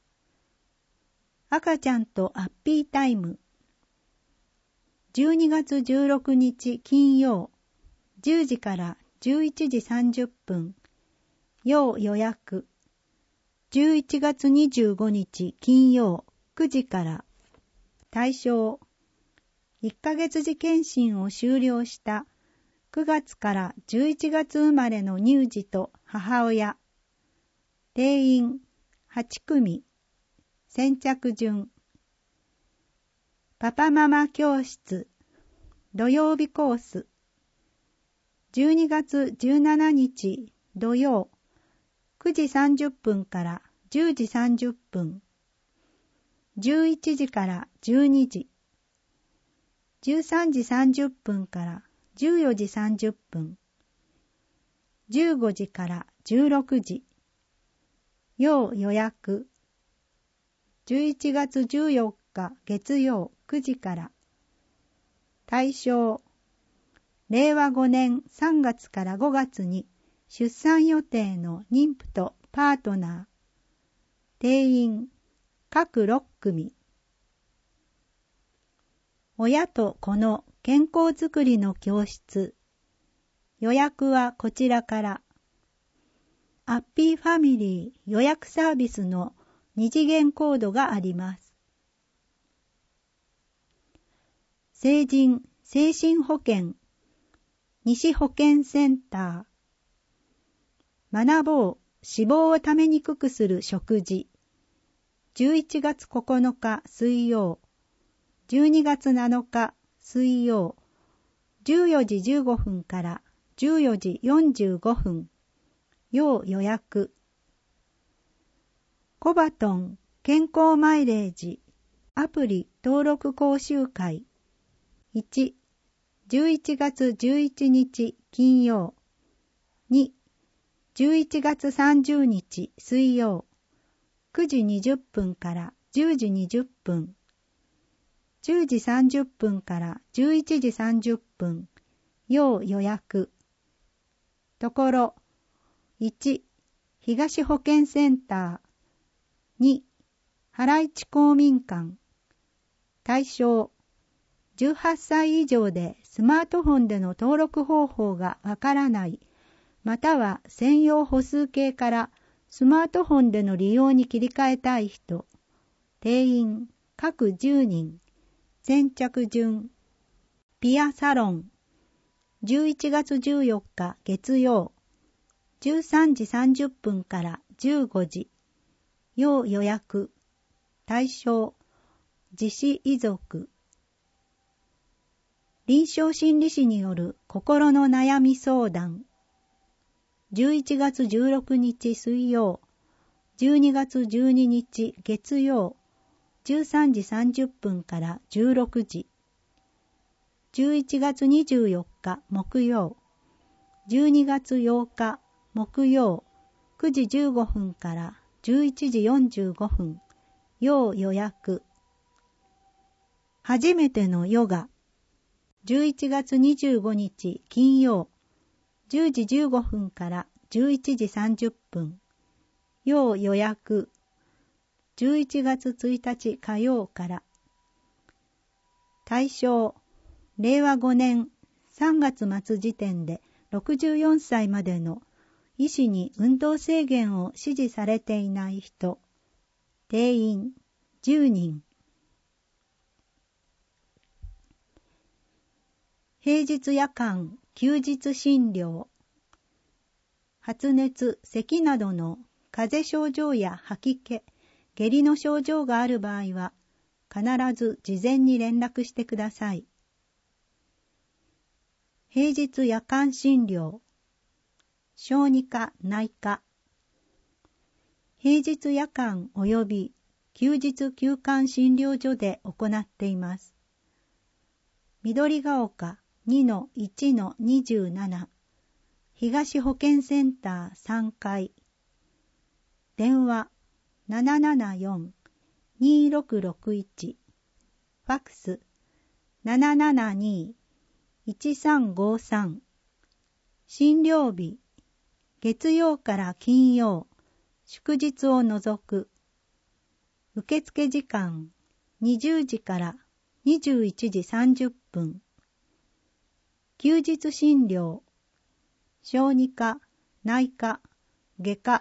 赤ちゃんとアッピータイム。じゅうにがつじゅうろくにち金曜、じゅうじからじゅういちじさんじゅっぷん。要予約。じゅういちがつにじゅうごにち金曜、くじから。対象、いっかげつじ検診を終了したくがつからじゅういちがつ生まれの乳児と母親。定員はちくみ。先着順。パパママ教室。土曜日コース。じゅうにがつじゅうしちにち土曜、くじさんじゅっぷんからじゅうじさんじゅっぷん。じゅういちじからじゅうにじ。じゅうさんじさんじゅっぷんからじゅうよじさんじゅっぷん。じゅうごじからじゅうろくじ。要予約。じゅういちがつじゅうよっか月曜くじから。対象、れいわごねんさんがつからごがつに出産予定の妊婦とパートナー。定員各ろっくみ。親と子の健康づくりの教室。予約はこちらから。アッピーファミリー予約サービスの二次元コードがあります。成人精神保健西保健センター。学ぼう脂肪をためにくくする食事。じゅういちがつここのか水曜、じゅうにがつなのか水曜、じゅうよじじゅうごふんからじゅうよじよんじゅうごふん。要予約。コバトン健康マイレージアプリ登録講習会。いち、じゅういちがつじゅういちにち金曜。に、じゅういちがつさんじゅうにち水曜。くじにじゅっぷんからじゅうじにじゅっぷん。じゅうじさんじゅっぷんからじゅういちじさんじゅっぷん。要予約。ところ、いち、東保健センター。に、原市公民館。対象、じゅうはっさい以上でスマートフォンでの登録方法がわからない、または専用歩数計からスマートフォンでの利用に切り替えたい人。定員各じゅうにん。先着順。ピアサロン。じゅういちがつじゅうよっか月曜。じゅうさんじさんじゅっぷんからじゅうごじ。要予約。対象、自死遺族。臨床心理士による心の悩み相談。じゅういちがつじゅうろくにち水曜、じゅうにがつじゅうににち月曜、じゅうさんじさんじゅっぷんからじゅうろくじ。じゅういちがつにじゅうよっか木曜、 じゅうにがつようか木曜くじじゅうごふんからじゅういちじよんじゅうごふん、要予約。初めてのヨガ、じゅういちがつにじゅうごにち金曜、じゅうじじゅうごふんからじゅういちじさんじゅっぷん、要予約。じゅういちがつついたち火曜から。対象、れいわごねんさんがつ末時点でろくじゅうよんさいまでの医師に運動制限を指示されていない人。定員じゅうにん。平日夜間、休日診療。発熱、咳などの風邪症状や吐き気、下痢の症状がある場合は、必ず事前に連絡してください。平日夜間診療。小児科、内科。平日夜間及び休日休館診療所で行っています。緑が丘 にのいちのにじゅうなな 東保健センターさんかい。電話 ななななよん にろくろくいち。ファックス ななななに いちさんごさん。診療日月曜から金曜、祝日を除く。受付時間にじゅうじからにじゅういちじさんじゅっぷん。休日診療、小児科、内科、外科。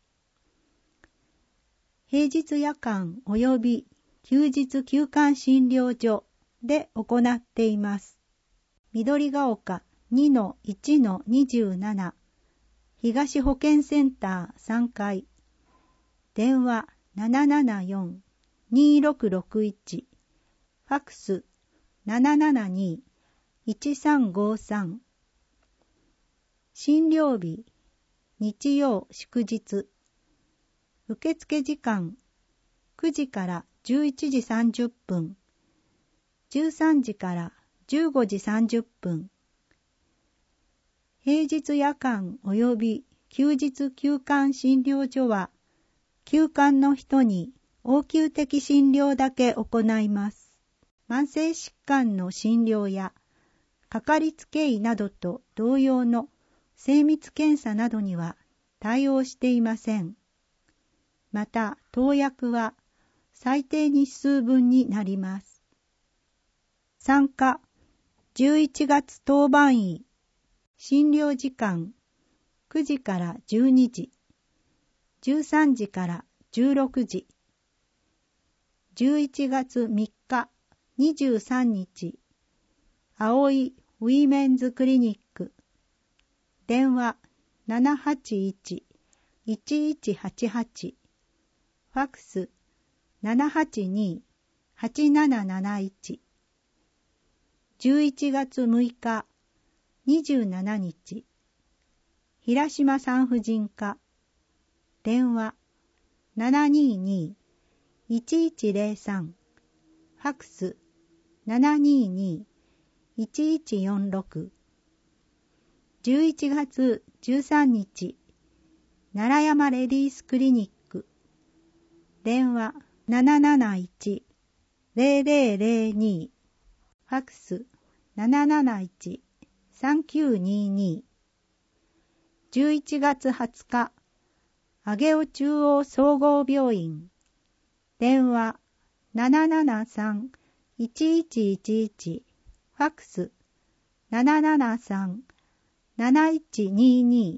平日夜間及び休日休館診療所で行っています。緑が丘 にのいちのにじゅうなな 東保健センターさんかい。電話 ななななよん にろくろくいち。ファックス ななななに いちさんごさん。診療日日曜祝日。受付時間くじからじゅういちじさんじゅっぷん。じゅうさんじからじゅうごじさんじゅっぷん。平日夜間及び休日休館診療所は、休館の人に応急的診療だけ行います。慢性疾患の診療や、かかりつけ医などと同様の精密検査などには対応していません。また、投薬は最低日数分になります。参加、じゅういちがつ当番医。診療時間くじからじゅうにじ、じゅうさんじからじゅうろくじ。じゅういちがつみっかにじゅうさんにち、葵ウィメンズクリニック。電話 ななはちいち いちいちはちはち。ファックス ななはちに はちなななないち。じゅういちがつむいかにじゅうしちにち、平島産婦人科。電話 ななにに いちいちぜろさん。ファックス ななにに いちいちよんろく。じゅういちがつじゅうさんにち、奈良山レディースクリニック。電話 なななないち ぜろぜろぜろに。ファックス なななないち さんきゅうにに。じゅういちがつはつか、上尾中央総合病院。電話 ななななさん いちいちいちいち。ファックス ななななさん なないちにに。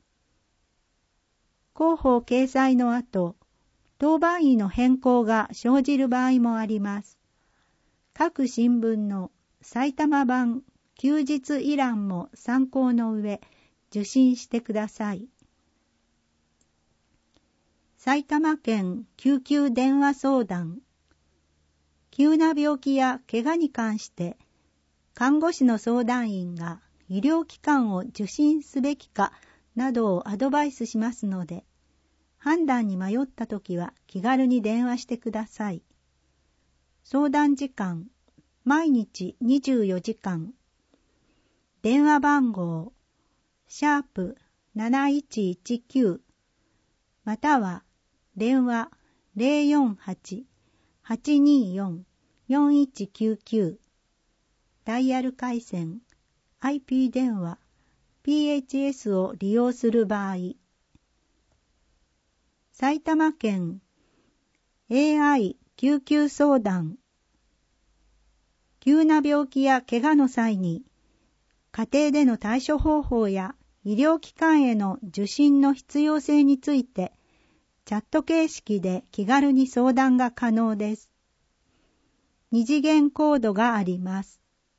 広報掲載の後、当番医の変更が生じる場合もあります。各新聞の埼玉版休日一覧も参考の上、受診してください。埼玉県救急電話相談。急な病気や怪我に関して、看護師の相談員が医療機関を受診すべきかなどをアドバイスしますので、判断に迷ったときは気軽に電話してください。相談時間、毎日にじゅうよじかん。電話番号シャープなないちいちきゅうまたは電話 ゼロよんはち はちにーよん よんいちきゅうきゅうダイヤル回線 アイピー 電話 ピーエイチエス を利用する場合、埼玉県 エーアイ 救急相談、急な病気や怪我の際に家庭での対処方法や医療機関への受診の必要性についてチャット形式で気軽に相談が可能です。二次元コードがあります。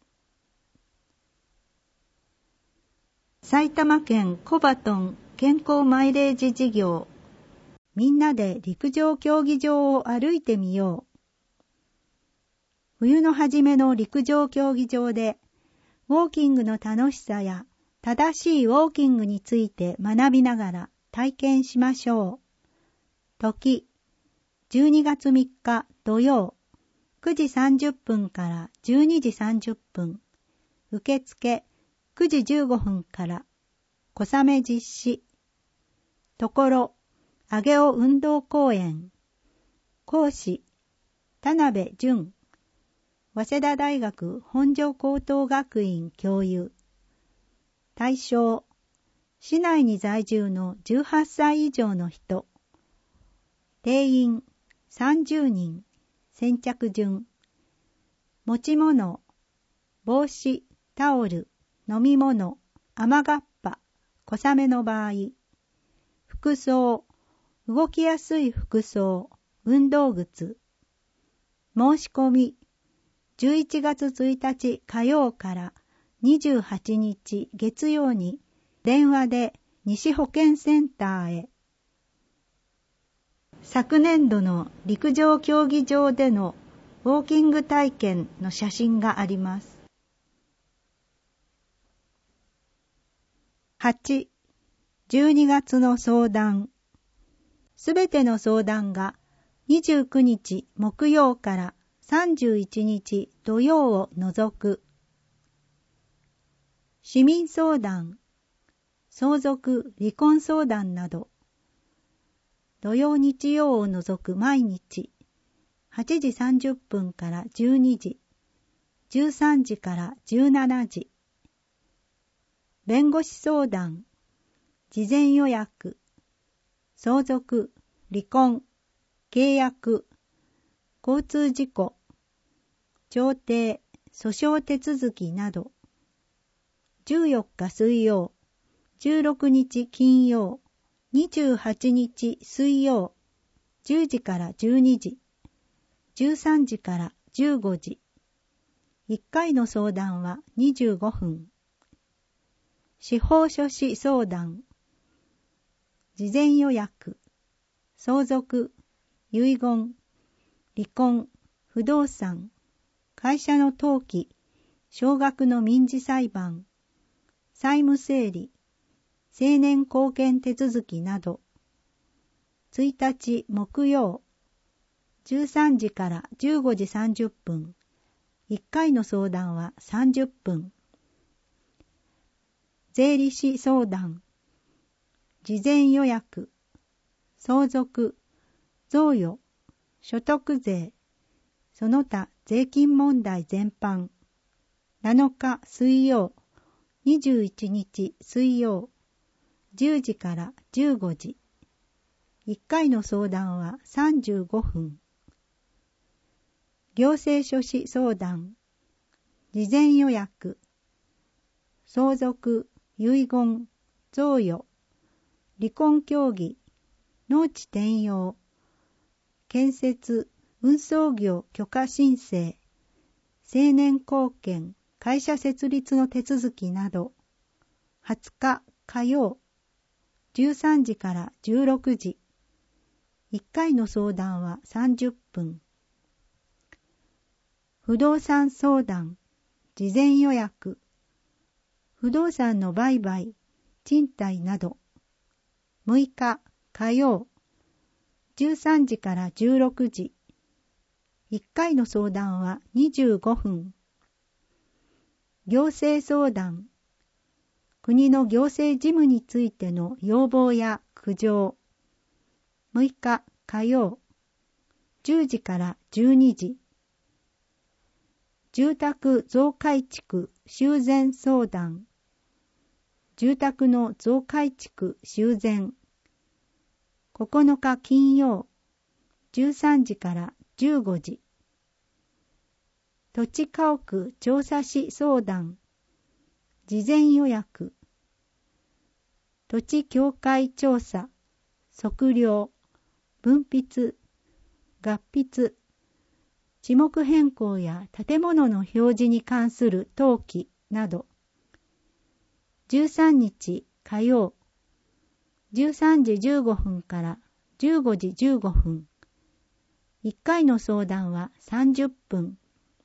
埼玉県コバトン健康マイレージ事業。みんなで陸上競技場を歩いてみよう。冬の初めの陸上競技場でウォーキングの楽しさや正しいウォーキングについて学びながら体験しましょう。時、じゅうにがつみっか土曜、くじさんじゅっぷんからじゅうにじさんじゅっぷん。受付くじじゅうごふんから。小雨実施。ところ、上尾運動公園。講師、田辺淳。早稲田大学本庄高等学院教諭。対象、市内に在住のじゅうはっさい以上の人。定員さんじゅうにん。先着順。持ち物、帽子、タオル、飲み物、雨がっぱ、小雨の場合。服装、動きやすい服装、運動靴。申し込み、じゅういちがつついたち火曜からにじゅうはちにち月曜に電話で西保健センターへ。昨年度の陸上競技場でのウォーキング体験の写真があります。はち、じゅうにがつの相談。すべての相談がにじゅうくにち木曜からさんじゅういちにち土曜を除く。市民相談、相続・離婚相談など。土曜日曜を除く毎日、はちじさんじゅっぷんからじゅうにじ、じゅうさんじからじゅうしちじ。弁護士相談、事前予約、相続、離婚、契約、交通事故、調停、訴訟手続きなど。じゅうよっか水曜、じゅうろくにち金曜、にじゅうはちにち水曜、じゅうじからじゅうにじ、じゅうさんじからじゅうごじ。いっかいの相談はにじゅうごふん。司法書士相談、事前予約、相続、遺言、離婚、不動産、会社の登記、少額の民事裁判、債務整理、成年後見手続きなど。ついたち木曜、じゅうさんじからじゅうごじさんじゅっぷん。いっかいの相談はさんじゅっぷん。税理士相談、事前予約、相続、贈与、所得税、その他税金問題全般。なのか水曜、にじゅういちにち水曜、じゅうじからじゅうごじ。いっかいの相談はさんじゅうごふん。行政書士相談、事前予約、相続、遺言、贈与、離婚協議、農地転用、建設、運送業許可申請、成年後見、会社設立の手続きなど。はつか火曜、じゅうさんじからじゅうろくじ。いっかいの相談はさんじゅっぷん。不動産相談、事前予約、不動産の売買、賃貸など。むいか火曜、じゅうさんじからじゅうろくじ。いっかいの相談はにじゅうごふん。行政相談、 国の行政事務についての要望や苦情。むいか火曜、じゅうじからじゅうにじ。住宅増改築修繕相談。住宅の増改築修繕。ここのか金曜、じゅうさんじからじゅうごじ。土地家屋調査士相談。事前予約。土地協会調査、測量、分筆、合筆、地目変更や建物の表示に関する登記など。じゅうさんにち火曜、じゅうさんじじゅうごふんからじゅうごじじゅうごふん。いっかいの相談はさんじゅっぷん。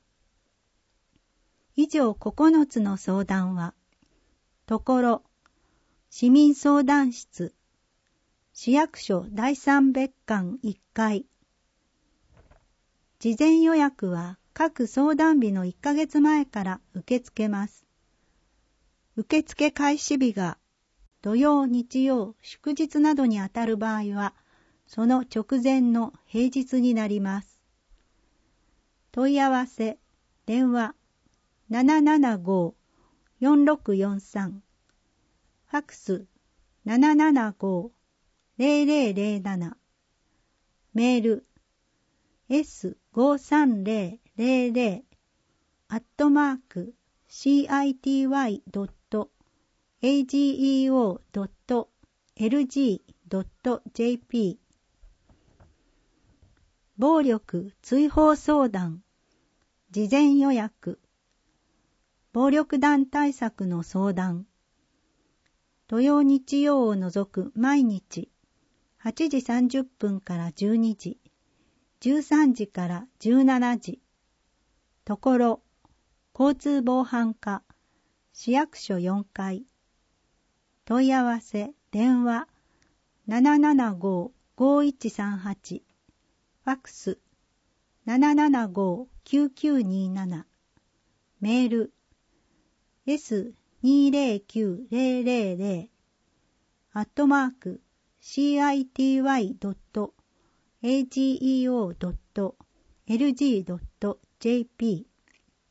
以上ここのつの相談は、ところ、市民相談室、市役所だいさん別館いっかい。事前予約は各相談日のいっかげつまえから受け付けます。受付開始日が土曜、日曜、祝日などにあたる場合は、その直前の平日になります。問い合わせ、電話、ななななごーよんろくよんさん、ファクス、ななななごーぜろぜろぜろなな、メール、エスごさんぜろぜろぜろ、アットマーク、シーアイティーワイドットエージーイーオードットエルジードットジェーピー。暴力追放相談、事前予約、暴力団対策の相談、土曜日曜を除く毎日、はちじさんじゅっぷんからじゅうにじ、じゅうさんじからじゅうしちじ、ところ、交通防犯課、市役所よんかい、問い合わせ、電話、ななななごーごーいちさんはち、ファクス、ななななごーきゅうきゅうにーなな、メール、エスにーぜろきゅうぜろぜろぜろ、アットマーク、シーアイティーワイドットエージーイーオードットエルジードットジェーピー。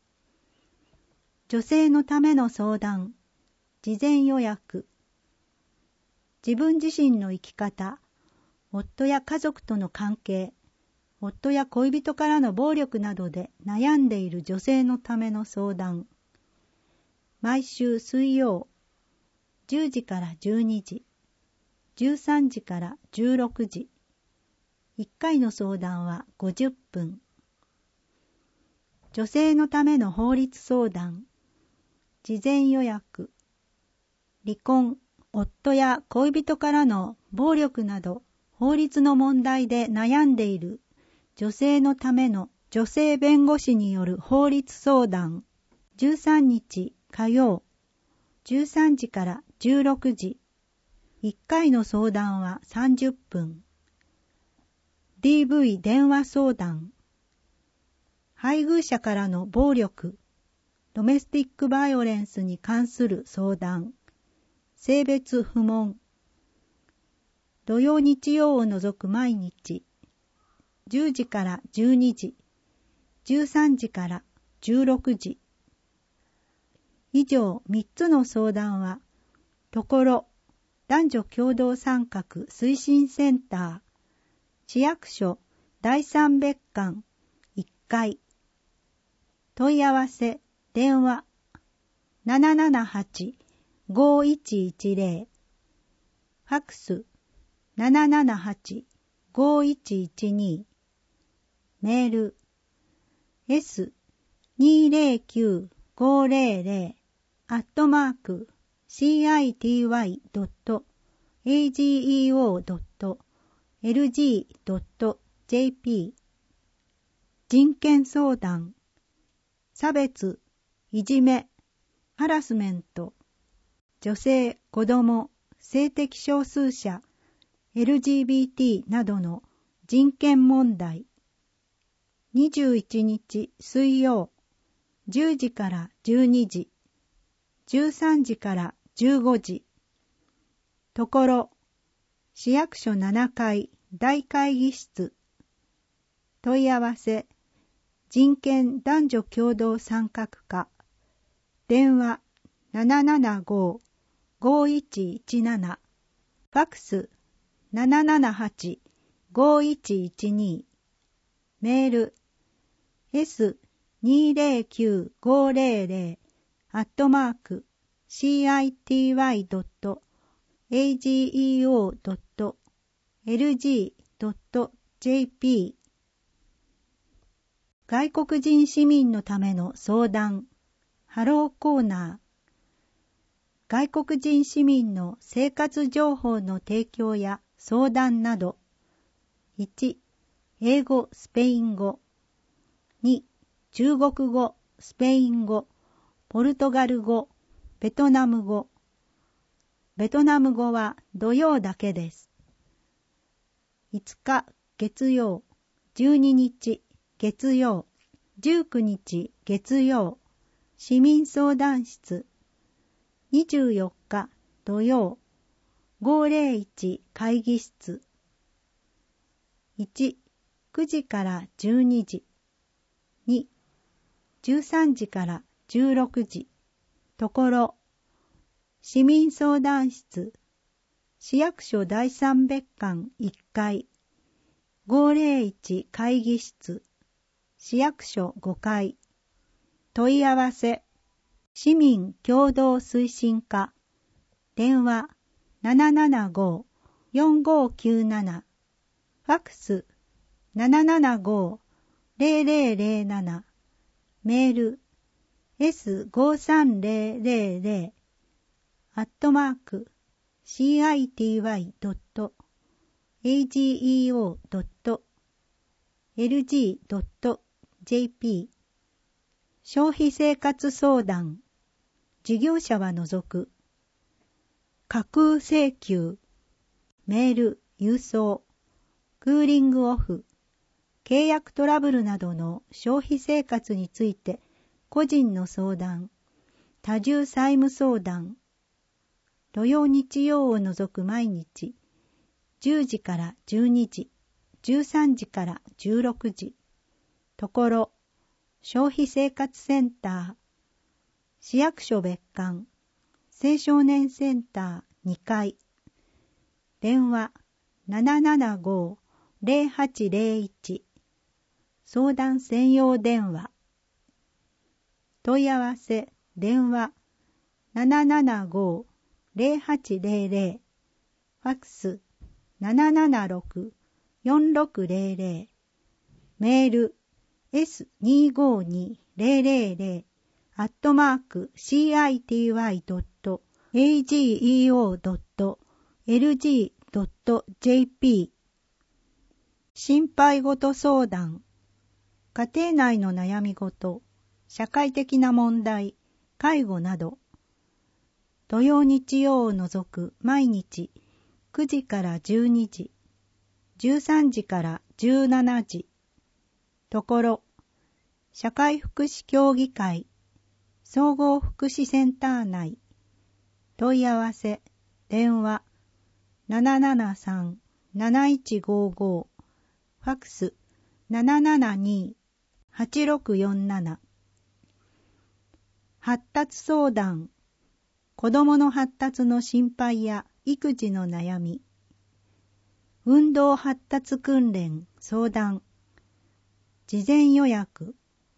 女性のための相談、事前予約。自分自身の生き方、夫や家族との関係、夫や恋人からの暴力などで悩んでいる女性のための相談。毎週水曜、じゅうじからじゅうにじ、じゅうさんじからじゅうろくじ。いっかいの相談はごじゅっぷん。女性のための法律相談。事前予約。離婚、夫や恋人からの暴力など法律の問題で悩んでいる女性のための女性弁護士による法律相談。じゅうさんにち火曜、じゅうさんじからじゅうろくじ。いっかいの相談はさんじゅっぷん。ディーブイ 電話相談。配偶者からの暴力、ドメスティックバイオレンスに関する相談。性別不問。土曜日曜を除く毎日、じゅうじからじゅうにじ、じゅうさんじからじゅうろくじ。以上みっつの相談は、ところ、男女共同参画推進センター、市役所だいさん別館いっかい。問い合わせ、電話、ななななはちごーいちいちぜろ、ファクス、ななななはちごーいちいちに、メール、エスにーぜろきゅうごーぜろぜろ、アットマーク、シーアイティーワイドットエージーイーオードットエルジードットジェーピー。人権相談、差別、いじめ、ハラスメント、女性、子供、性的少数者、エルジービーティー などの人権問題。にじゅういちにち水曜、じゅうじからじゅうにじ、じゅうさんじからじゅうごじ。ところ、市役所ななかい大会議室。問い合わせ、人権男女共同参画課。電話 ななななご ごいちいちなな。ファックス ななななはち ごいちいちに。メール エスにーぜろきゅうごぜろぜろ アットマーク シーアイティーワイ ドット エージーイーオー ドット エルジー ドット ジェーピー。 外国人市民のための相談ハローコーナー。外国人市民の生活情報の提供や相談など。いち、英語、スペイン語。に、中国語、スペイン語、ポルトガル語、ベトナム語。ベトナム語は土曜だけです。いつか月曜、じゅうににち月曜、じゅうくにち月曜、市民相談室。にじゅうよっか土曜、ごーぜろいち会議室。いち、くじからじゅうにじ。に、じゅうさんじからじゅうろくじ。ところ、市民相談室。市役所第三別館いっかい。ごーぜろいち会議室。市役所ごかい。問い合わせ。市民共同推進課。電話 ななななご よんごきゅうなな。ファックス ななななご ぜろぜろぜろなな。メール エスごさんぜろぜろぜろ アットマーク シーアイティーワイ ドット エージーイーオー ドット エルジー ドット ジェーピー。 消費生活相談。事業者は除く。架空請求。メール、郵送。クーリングオフ。契約トラブルなどの消費生活について個人の相談。多重債務相談。土曜日曜を除く毎日。じゅうじからじゅうにじ。じゅうさんじからじゅうろくじ。ところ、消費生活センター。市役所別館。青少年センターにかい。電話 ななななご ぜろはちぜろいち。相談専用電話。問い合わせ電話 ななななご ぜろはちぜろぜろ。ファックス ななななろく よんろくぜろぜろ。メール エスにーごーに ぜろぜろぜろ アットマーク シーアイティーワイ ドット エージーイーオー ドット エルジー ドット ジェーピー。 心配事相談。家庭内の悩み事、社会的な問題、介護など。土曜日曜を除く毎日くじからじゅうにじ、じゅうさんじからじゅうしちじ。ところ、社会福祉協議会、総合福祉センター内。問い合わせ、電話 ななななさん なないちごご。ファックス ななななに はちろくよんなな。発達相談。子どもの発達の心配や育児の悩み。運動発達訓練相談。事前予約。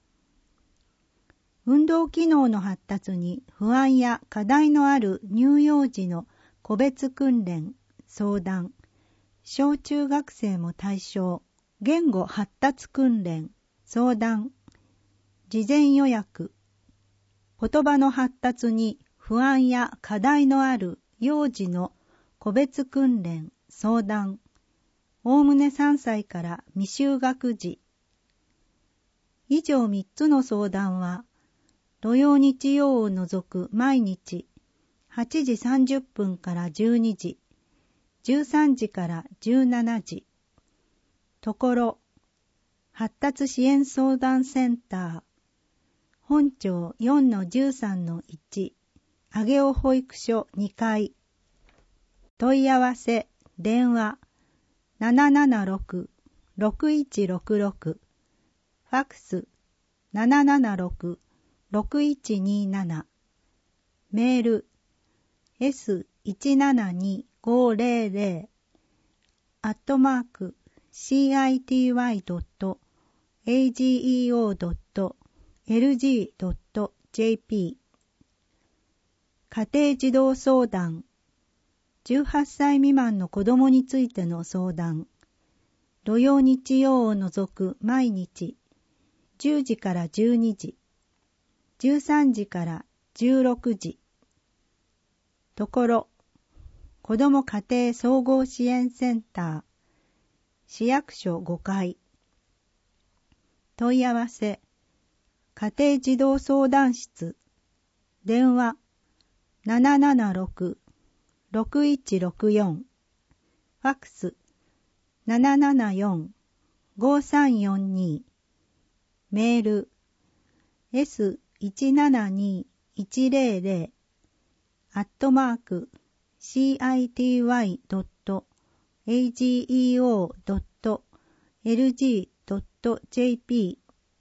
運動機能の発達に不安や課題のある乳幼児の個別訓練相談。小中学生も対象。言語発達訓練相談。事前予約。言葉の発達に不安や課題のある幼児の個別訓練相談。おおむねさんさいから未就学児。以上みっつの相談は、土曜日曜を除く毎日はちじさんじゅっぷんからじゅうにじ、じゅうさんじからじゅうしちじ。ところ、発達支援相談センター。本町 よんのじゅうさんのいち、 上尾保育所にかい。問い合わせ、電話 ななななろく ろくいちろくろく、ファックス ななななろく ろくいちになな、メール エスいちななにごぜろぜろ アットマーク シーアイティーワイドットエージーイーオードットエルジードットジェーピー 家庭児童相談、じゅうはっさい未満の子供についての相談、土曜日曜を除く毎日、じゅうじからじゅうにじ、じゅうさんじからじゅうろくじ。ところ、子ども家庭総合支援センター、市役所ごかい。問い合わせ、家庭児童相談室、電話 ななななろく ろくいちろくよん、ファックス ななななよん ごさんよんに、メール エスいちななにいちぜろぜろ アットマーク シーアイティーワイドットエージーイーオードットエルジードットジェーピ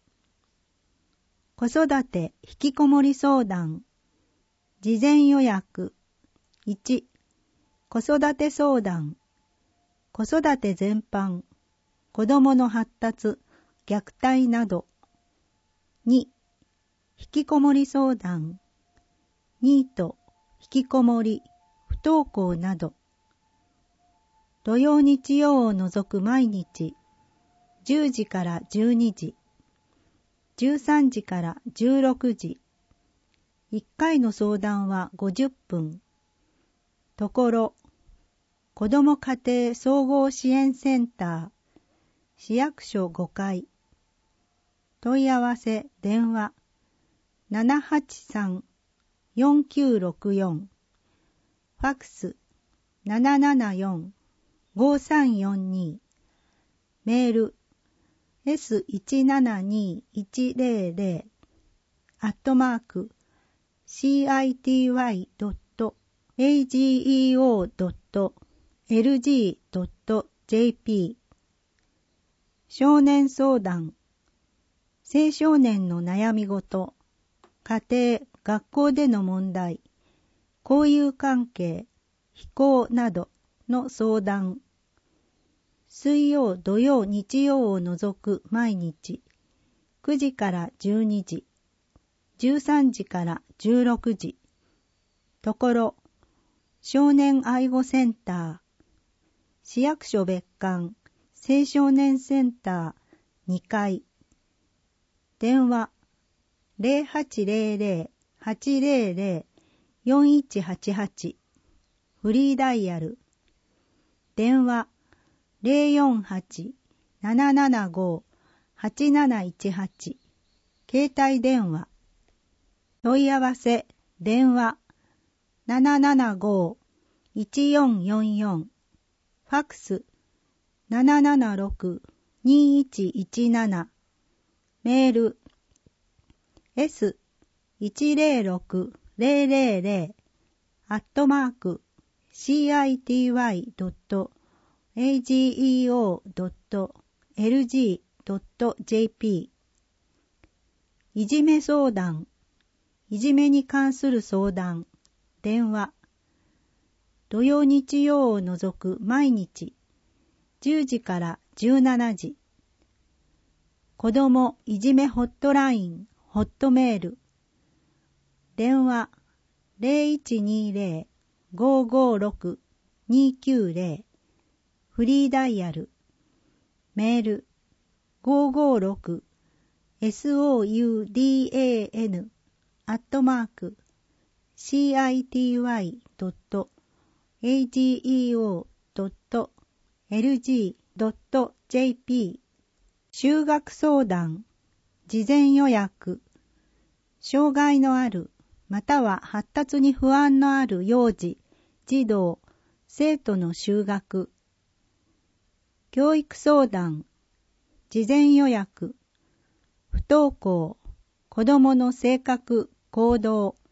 ー。子育て引きこもり相談、事前予約。いち、子育て相談、子育て全般、子どもの発達、虐待など。に、引きこもり相談、ニート、引きこもり、不登校など。土曜日曜を除く毎日、じゅうじからじゅうにじ、じゅうさんじからじゅうろくじ。いっかいの相談はごじゅっぷん。ところ、子ども家庭総合支援センター、市役所ごかい。問い合わせ電話 ななはちさん よんきゅうろくよん、ファックス ななななよん ごさんよんに、メール エスいちななにいちぜろぜろ アットマーク シーアイティーワイドットエージーイーオードットエルジードットジェーピー。 少年相談、青少年の悩み事、家庭、学校での問題、交友関係、非行などの相談。水曜、土曜、日曜を除く毎日、くじからじゅうにじ、じゅうさんじからじゅうろくじ。ところ、少年愛護センター、市役所別館、青少年センターにかい。電話 ゼロはちゼロゼロ はちゼロゼロ よんいちはちはち。フリーダイヤル。電話ゼロよんはち ななななご はちなないちはち。携帯電話。問い合わせ電話 ななななご いちよんよんよん。ファックス ななななろく にいちいちなな。メール エスいちゼロろく ゼロゼロゼロ アットマーク シーアイティーワイドットエージーイーオードットエルジードットジェーピー。 いじめ相談、いじめに関する相談、電話。土曜日曜を除く毎日、じゅうじからじゅうしちじ。子どもいじめホットライン、ホットメール。電話ゼロいちにゼロ ごごろく にきゅうゼロ。フリーダイヤル。メールごごろく ソウダン アットマーク シーアイティーワイドットエージーイーオードットエルジードットジェーピー。 就学相談、事前予約。障害のあるまたは発達に不安のある幼児、児童、生徒の就学。教育相談、事前予約。不登校、子どもの性格、行動、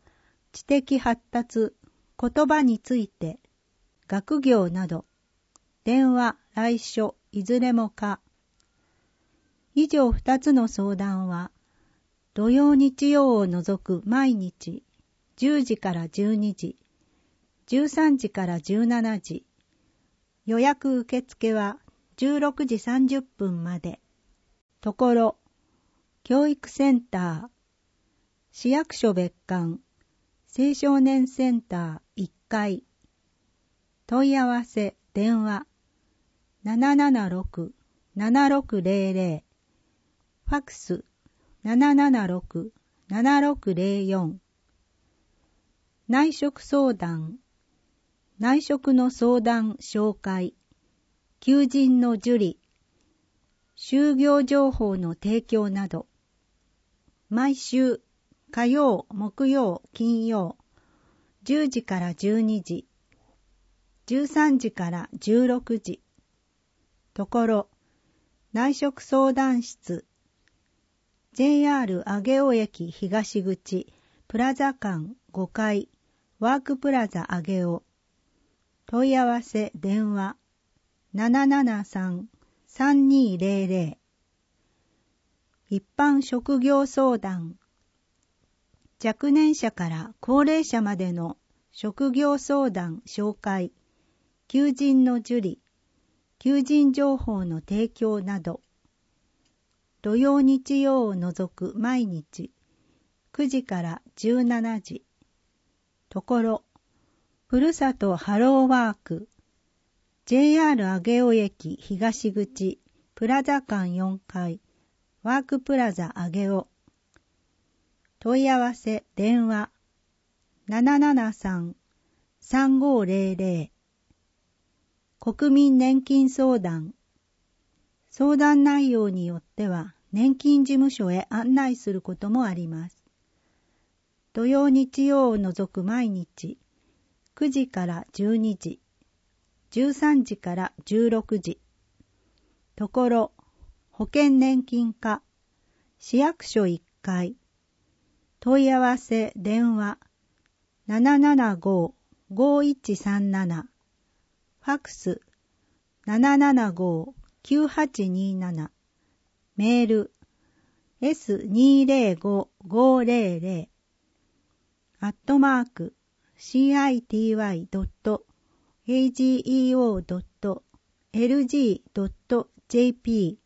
知的発達、言葉について、学業など、電話、来書、いずれも可。以上二つの相談は、土曜日曜を除く毎日、じゅうじからじゅうにじ、じゅうさんじからじゅうしちじ、予約受付はじゅうろくじさんじゅっぷんまで。ところ、教育センター、市役所別館、青少年センターいっかい。問い合わせ電話 ななななろく ななろくぜろぜろ、ファックス ななななろく ななろくぜろよん。内職相談、内職の相談紹介、求人の受理、就業情報の提供など、毎週火曜、木曜、金曜、じゅうじからじゅうにじ、じゅうさんじからじゅうろくじ。ところ、内職相談室、ジェイアール 上尾駅東口、プラザ館ごかい、ワークプラザ上尾。問い合わせ電話 ななななさん さんにぜろぜろ。一般職業相談、若年者から高齢者までの職業相談紹介、求人の受理、求人情報の提供など、土曜日曜を除く毎日、くじからじゅうしちじ。ところ、ふるさとハローワーク、ジェイアール 上尾駅東口、プラザ館よんかい、ワークプラザ上尾。問い合わせ電話 ななななさん さんごぜろぜろ。国民年金相談。相談内容によっては年金事務所へ案内することもあります。土曜日曜を除く毎日、くじからじゅうにじ、じゅうさんじからじゅうろくじ。ところ、保険年金課、市役所いっかい。問い合わせ電話 ななななご ごいちさんなな、ファックス ななななご きゅうはちにーなな、メール エスにーぜろご ごーぜろぜろ アットマーク シーアイティーワイ ドット エージーイーオー ドット エルジー ドット ジェーピー。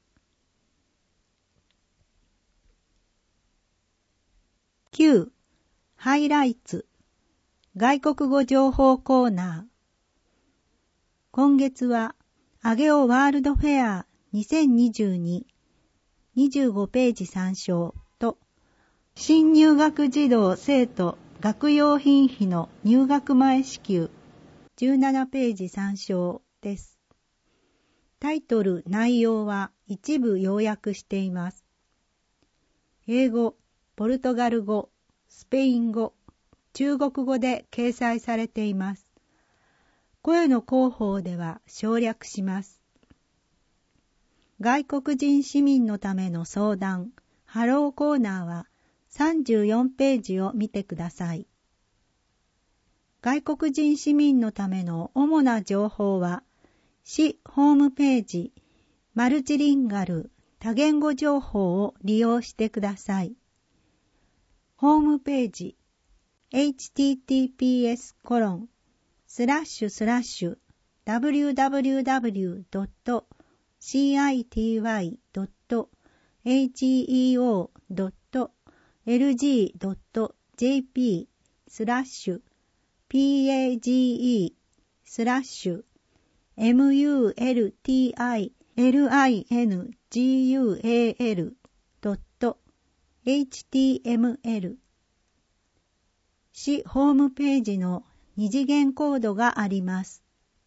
きゅう. ハイライツ外国語情報コーナー。今月は上尾ワールドフェアにせんにじゅうに、にじゅうごページ参照と、新入学児童生徒学用品費の入学前支給じゅうななページ参照です。タイトル内容は一部要約しています。英語、ポルトガル語、スペイン語、中国語で掲載されています。声の広報では省略します。外国人市民のための相談、ハローコーナーはさんじゅうよんページを見てください。外国人市民のための主な情報は、市ホームページ、マルチリンガル多言語情報を利用してください。ホームページ、エイチティーティーピーエスコロンスラッシュスラッシュダブリューダブリューダブリュードットシーアイティーワイドットエージーイーオードットエルジードットジェーピースラッシュピーエージーイースラッシュエムユーエルティーアイエルアイエヌジーユーエーエルドットエイチティーエムエル。市ホームページの二次元コードがあります。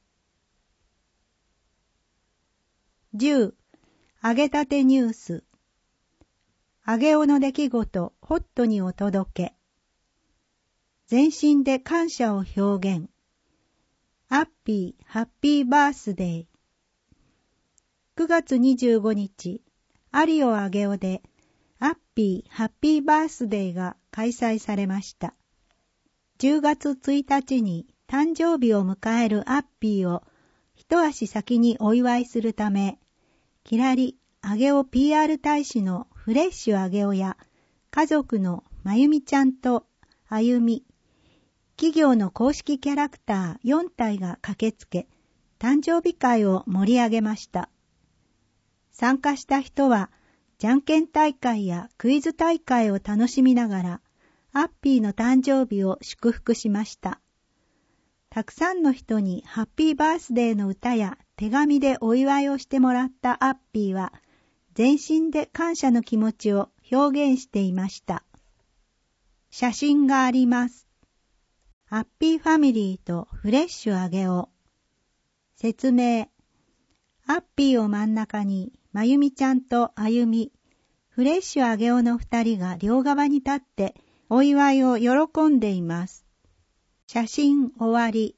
じゅう. 揚げたてニュース。上尾の出来事、ホットにお届け。全身で感謝を表現。ハッピー、ハッピーバースデー。くがつにじゅうごにち、有尾上尾で、ハッピー、ハッピーバースデーが開催されました。 じゅうがつついたちに誕生日を迎えるアッピーを一足先にお祝いするため、きらりあげお ピーアール 大使のフレッシュあげおや、家族のまゆみちゃんとあゆみ、企業の公式キャラクターよんたいが駆けつけ、誕生日会を盛り上げました。参加した人は、じゃんけん大会やクイズ大会を楽しみながら、アッピーの誕生日を祝福しました。たくさんの人にハッピーバースデーの歌や手紙でお祝いをしてもらったアッピーは、全身で感謝の気持ちを表現していました。写真があります。ハッピーファミリーとフレッシュあげお。説明。アッピーを真ん中に、まゆみちゃんとあゆみ、フレッシュあげおの二人が両側に立ってお祝いを喜んでいます。写真終わり。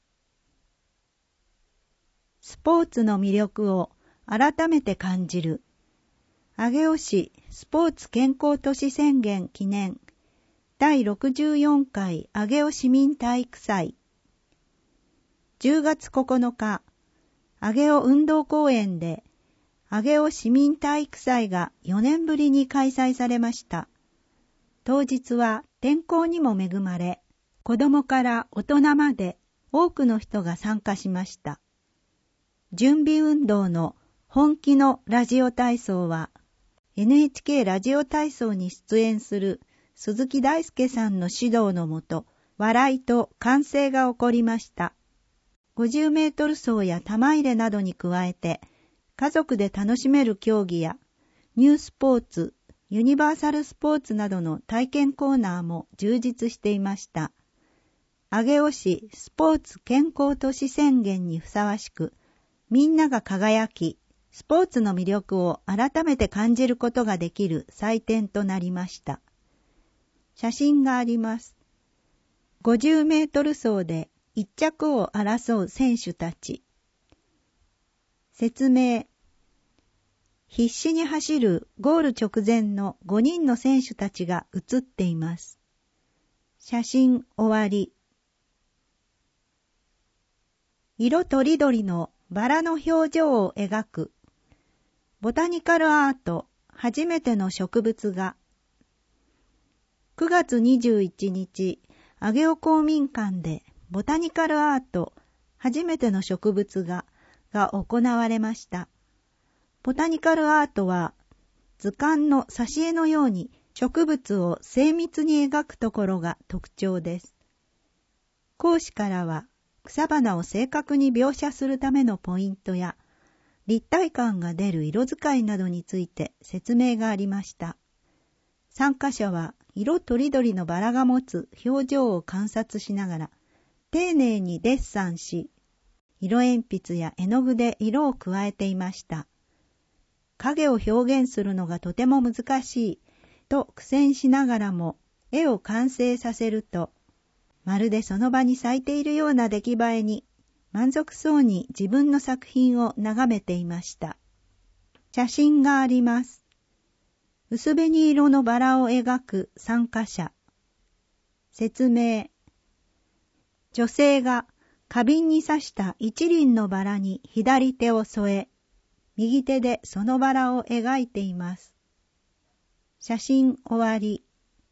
スポーツの魅力を改めて感じる。上尾市スポーツ健康都市宣言記念だいろくじゅうよんかい上尾市民体育祭。じゅうがつここのか、上尾運動公園で上尾市民体育祭がよねんぶりに開催されました。当日は天候にも恵まれ、子供から大人まで多くの人が参加しました。準備運動の本気のラジオ体操は、エヌエイチケー ラジオ体操に出演する鈴木大輔さんの指導のもと、笑いと歓声が起こりました。ごじゅうメートル走や玉入れなどに加えて、家族で楽しめる競技やニュースポーツ、ユニバーサルスポーツなどの体験コーナーも充実していました。上尾市スポーツ健康都市宣言にふさわしく、みんなが輝き、スポーツの魅力を改めて感じることができる祭典となりました。写真があります。ごじゅうメートル走で一着を争う選手たち。説明。必死に走るゴール直前のごにんの選手たちが写っています。写真終わり。色とりどりのバラの表情を描くボタニカルアート初めての植物画。くがつにじゅういちにち、上尾公民館でボタニカルアート初めての植物画が行われました。ボタニカルアートは図鑑の挿絵のように植物を精密に描くところが特徴です。講師からは草花を正確に描写するためのポイントや立体感が出る色使いなどについて説明がありました。参加者は色とりどりのバラが持つ表情を観察しながら丁寧にデッサンし、色鉛筆や絵の具で色を加えていました。影を表現するのがとても難しいと苦戦しながらも絵を完成させると、まるでその場に咲いているような出来栄えに満足そうに自分の作品を眺めていました。写真があります。薄紅色のバラを描く参加者。説明。女性が花瓶に刺した一輪のバラに左手を添え、右手でそのバラを描いています。写真終わり。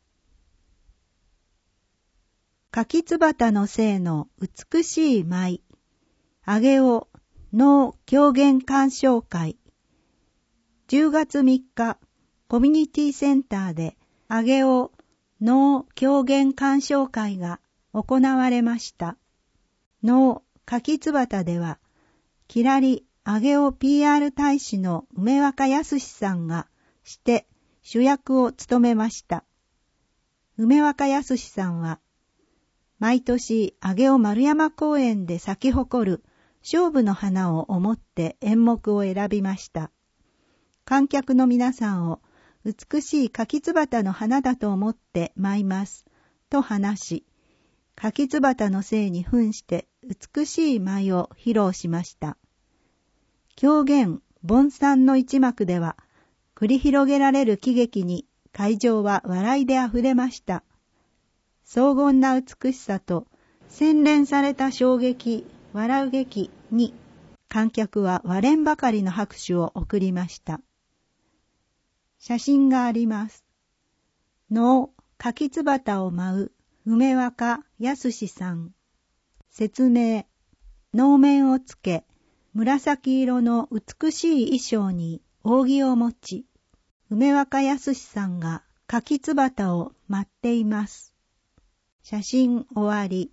柿つばたの精の美しい舞、上尾能狂言鑑賞会。じゅうがつみっか、コミュニティセンターで上尾能狂言鑑賞会が行われました。能柿つばたでは、きらり上尾 ピーアール 大使の梅若康さんがして主役を務めました。梅若康さんは、毎年上尾丸山公園で咲き誇る菖蒲の花を思って演目を選びました。観客の皆さんを美しい柿つばたの花だと思って舞いますと話し、柿つばたの精に扮して美しい舞を披露しました。狂言盆山の一幕では繰り広げられる喜劇に会場は笑いであふれました。 荘厳な美しさと洗練された衝撃、笑う劇に観客は割れんばかりの拍手を送りました。写真があります。能、柿つばたを舞う梅若康さん。説明、能面をつけ、紫色の美しい衣装に扇を持ち、梅若康さんが柿つばたを舞っています。写真終わり。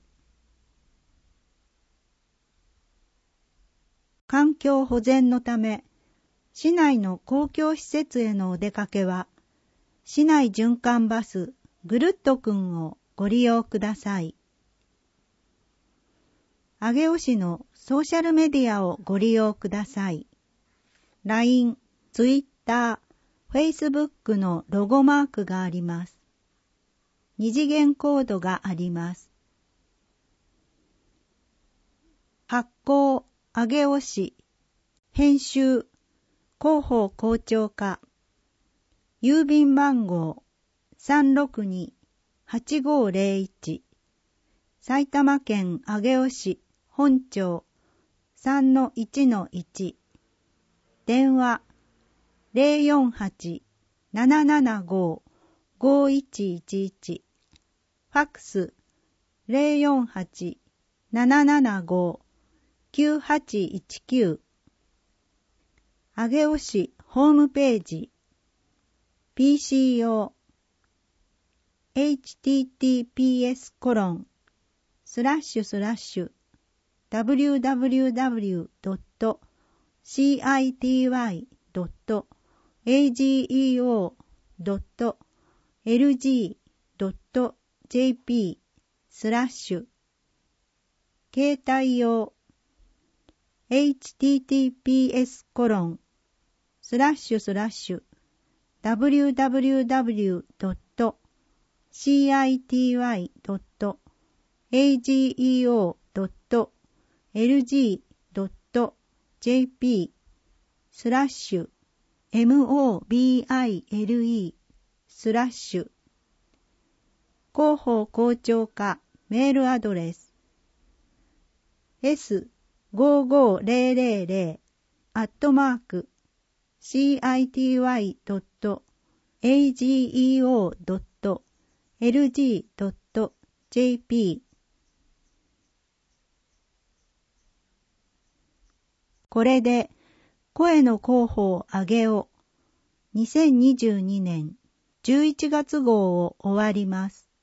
環境保全のため、市内の公共施設へのお出かけは、市内循環バスぐるっとくんをご利用ください。上尾市のソーシャルメディアをご利用ください。ライン、ツイッター、フェイスブックのロゴマークがあります。二次元コードがあります。発行、上尾市、編集、広報校長課、郵便番号 さんろくに はちごーぜろいち、埼玉県上尾市本町 さんのいちのいち、電話 ゼロよんはち ななななご ごいちいちいち、ファックス ゼロよんはち ななななご きゅうはちいちきゅう、上尾市ホームページ ピーシー 用 エイチティーティーピーエス コロンスラッシュスラッシュ ダブリューダブリューダブリュー ドット シーアイティーワイ ドット エージーイーオー ドット エルジー ドット ジェーピー スラッシュ携帯用 エイチティーティーピーエス コロンスラッシュスラッシュ ダブリューダブリューダブリュー ドット シーアイティーワイ ドット エージーイーオー ドット エルジー ドット ジェーピー スラッシュ モビル スラッシュ広報校長課メールアドレス エスごーごーぜろぜろぜろ アットマーク シーアイティーワイ ドット エージーイーオー ドット エルジー ドット ジェーピー。 これで声の広報あげおにせんにじゅうにねんじゅういちがつ号を終わります。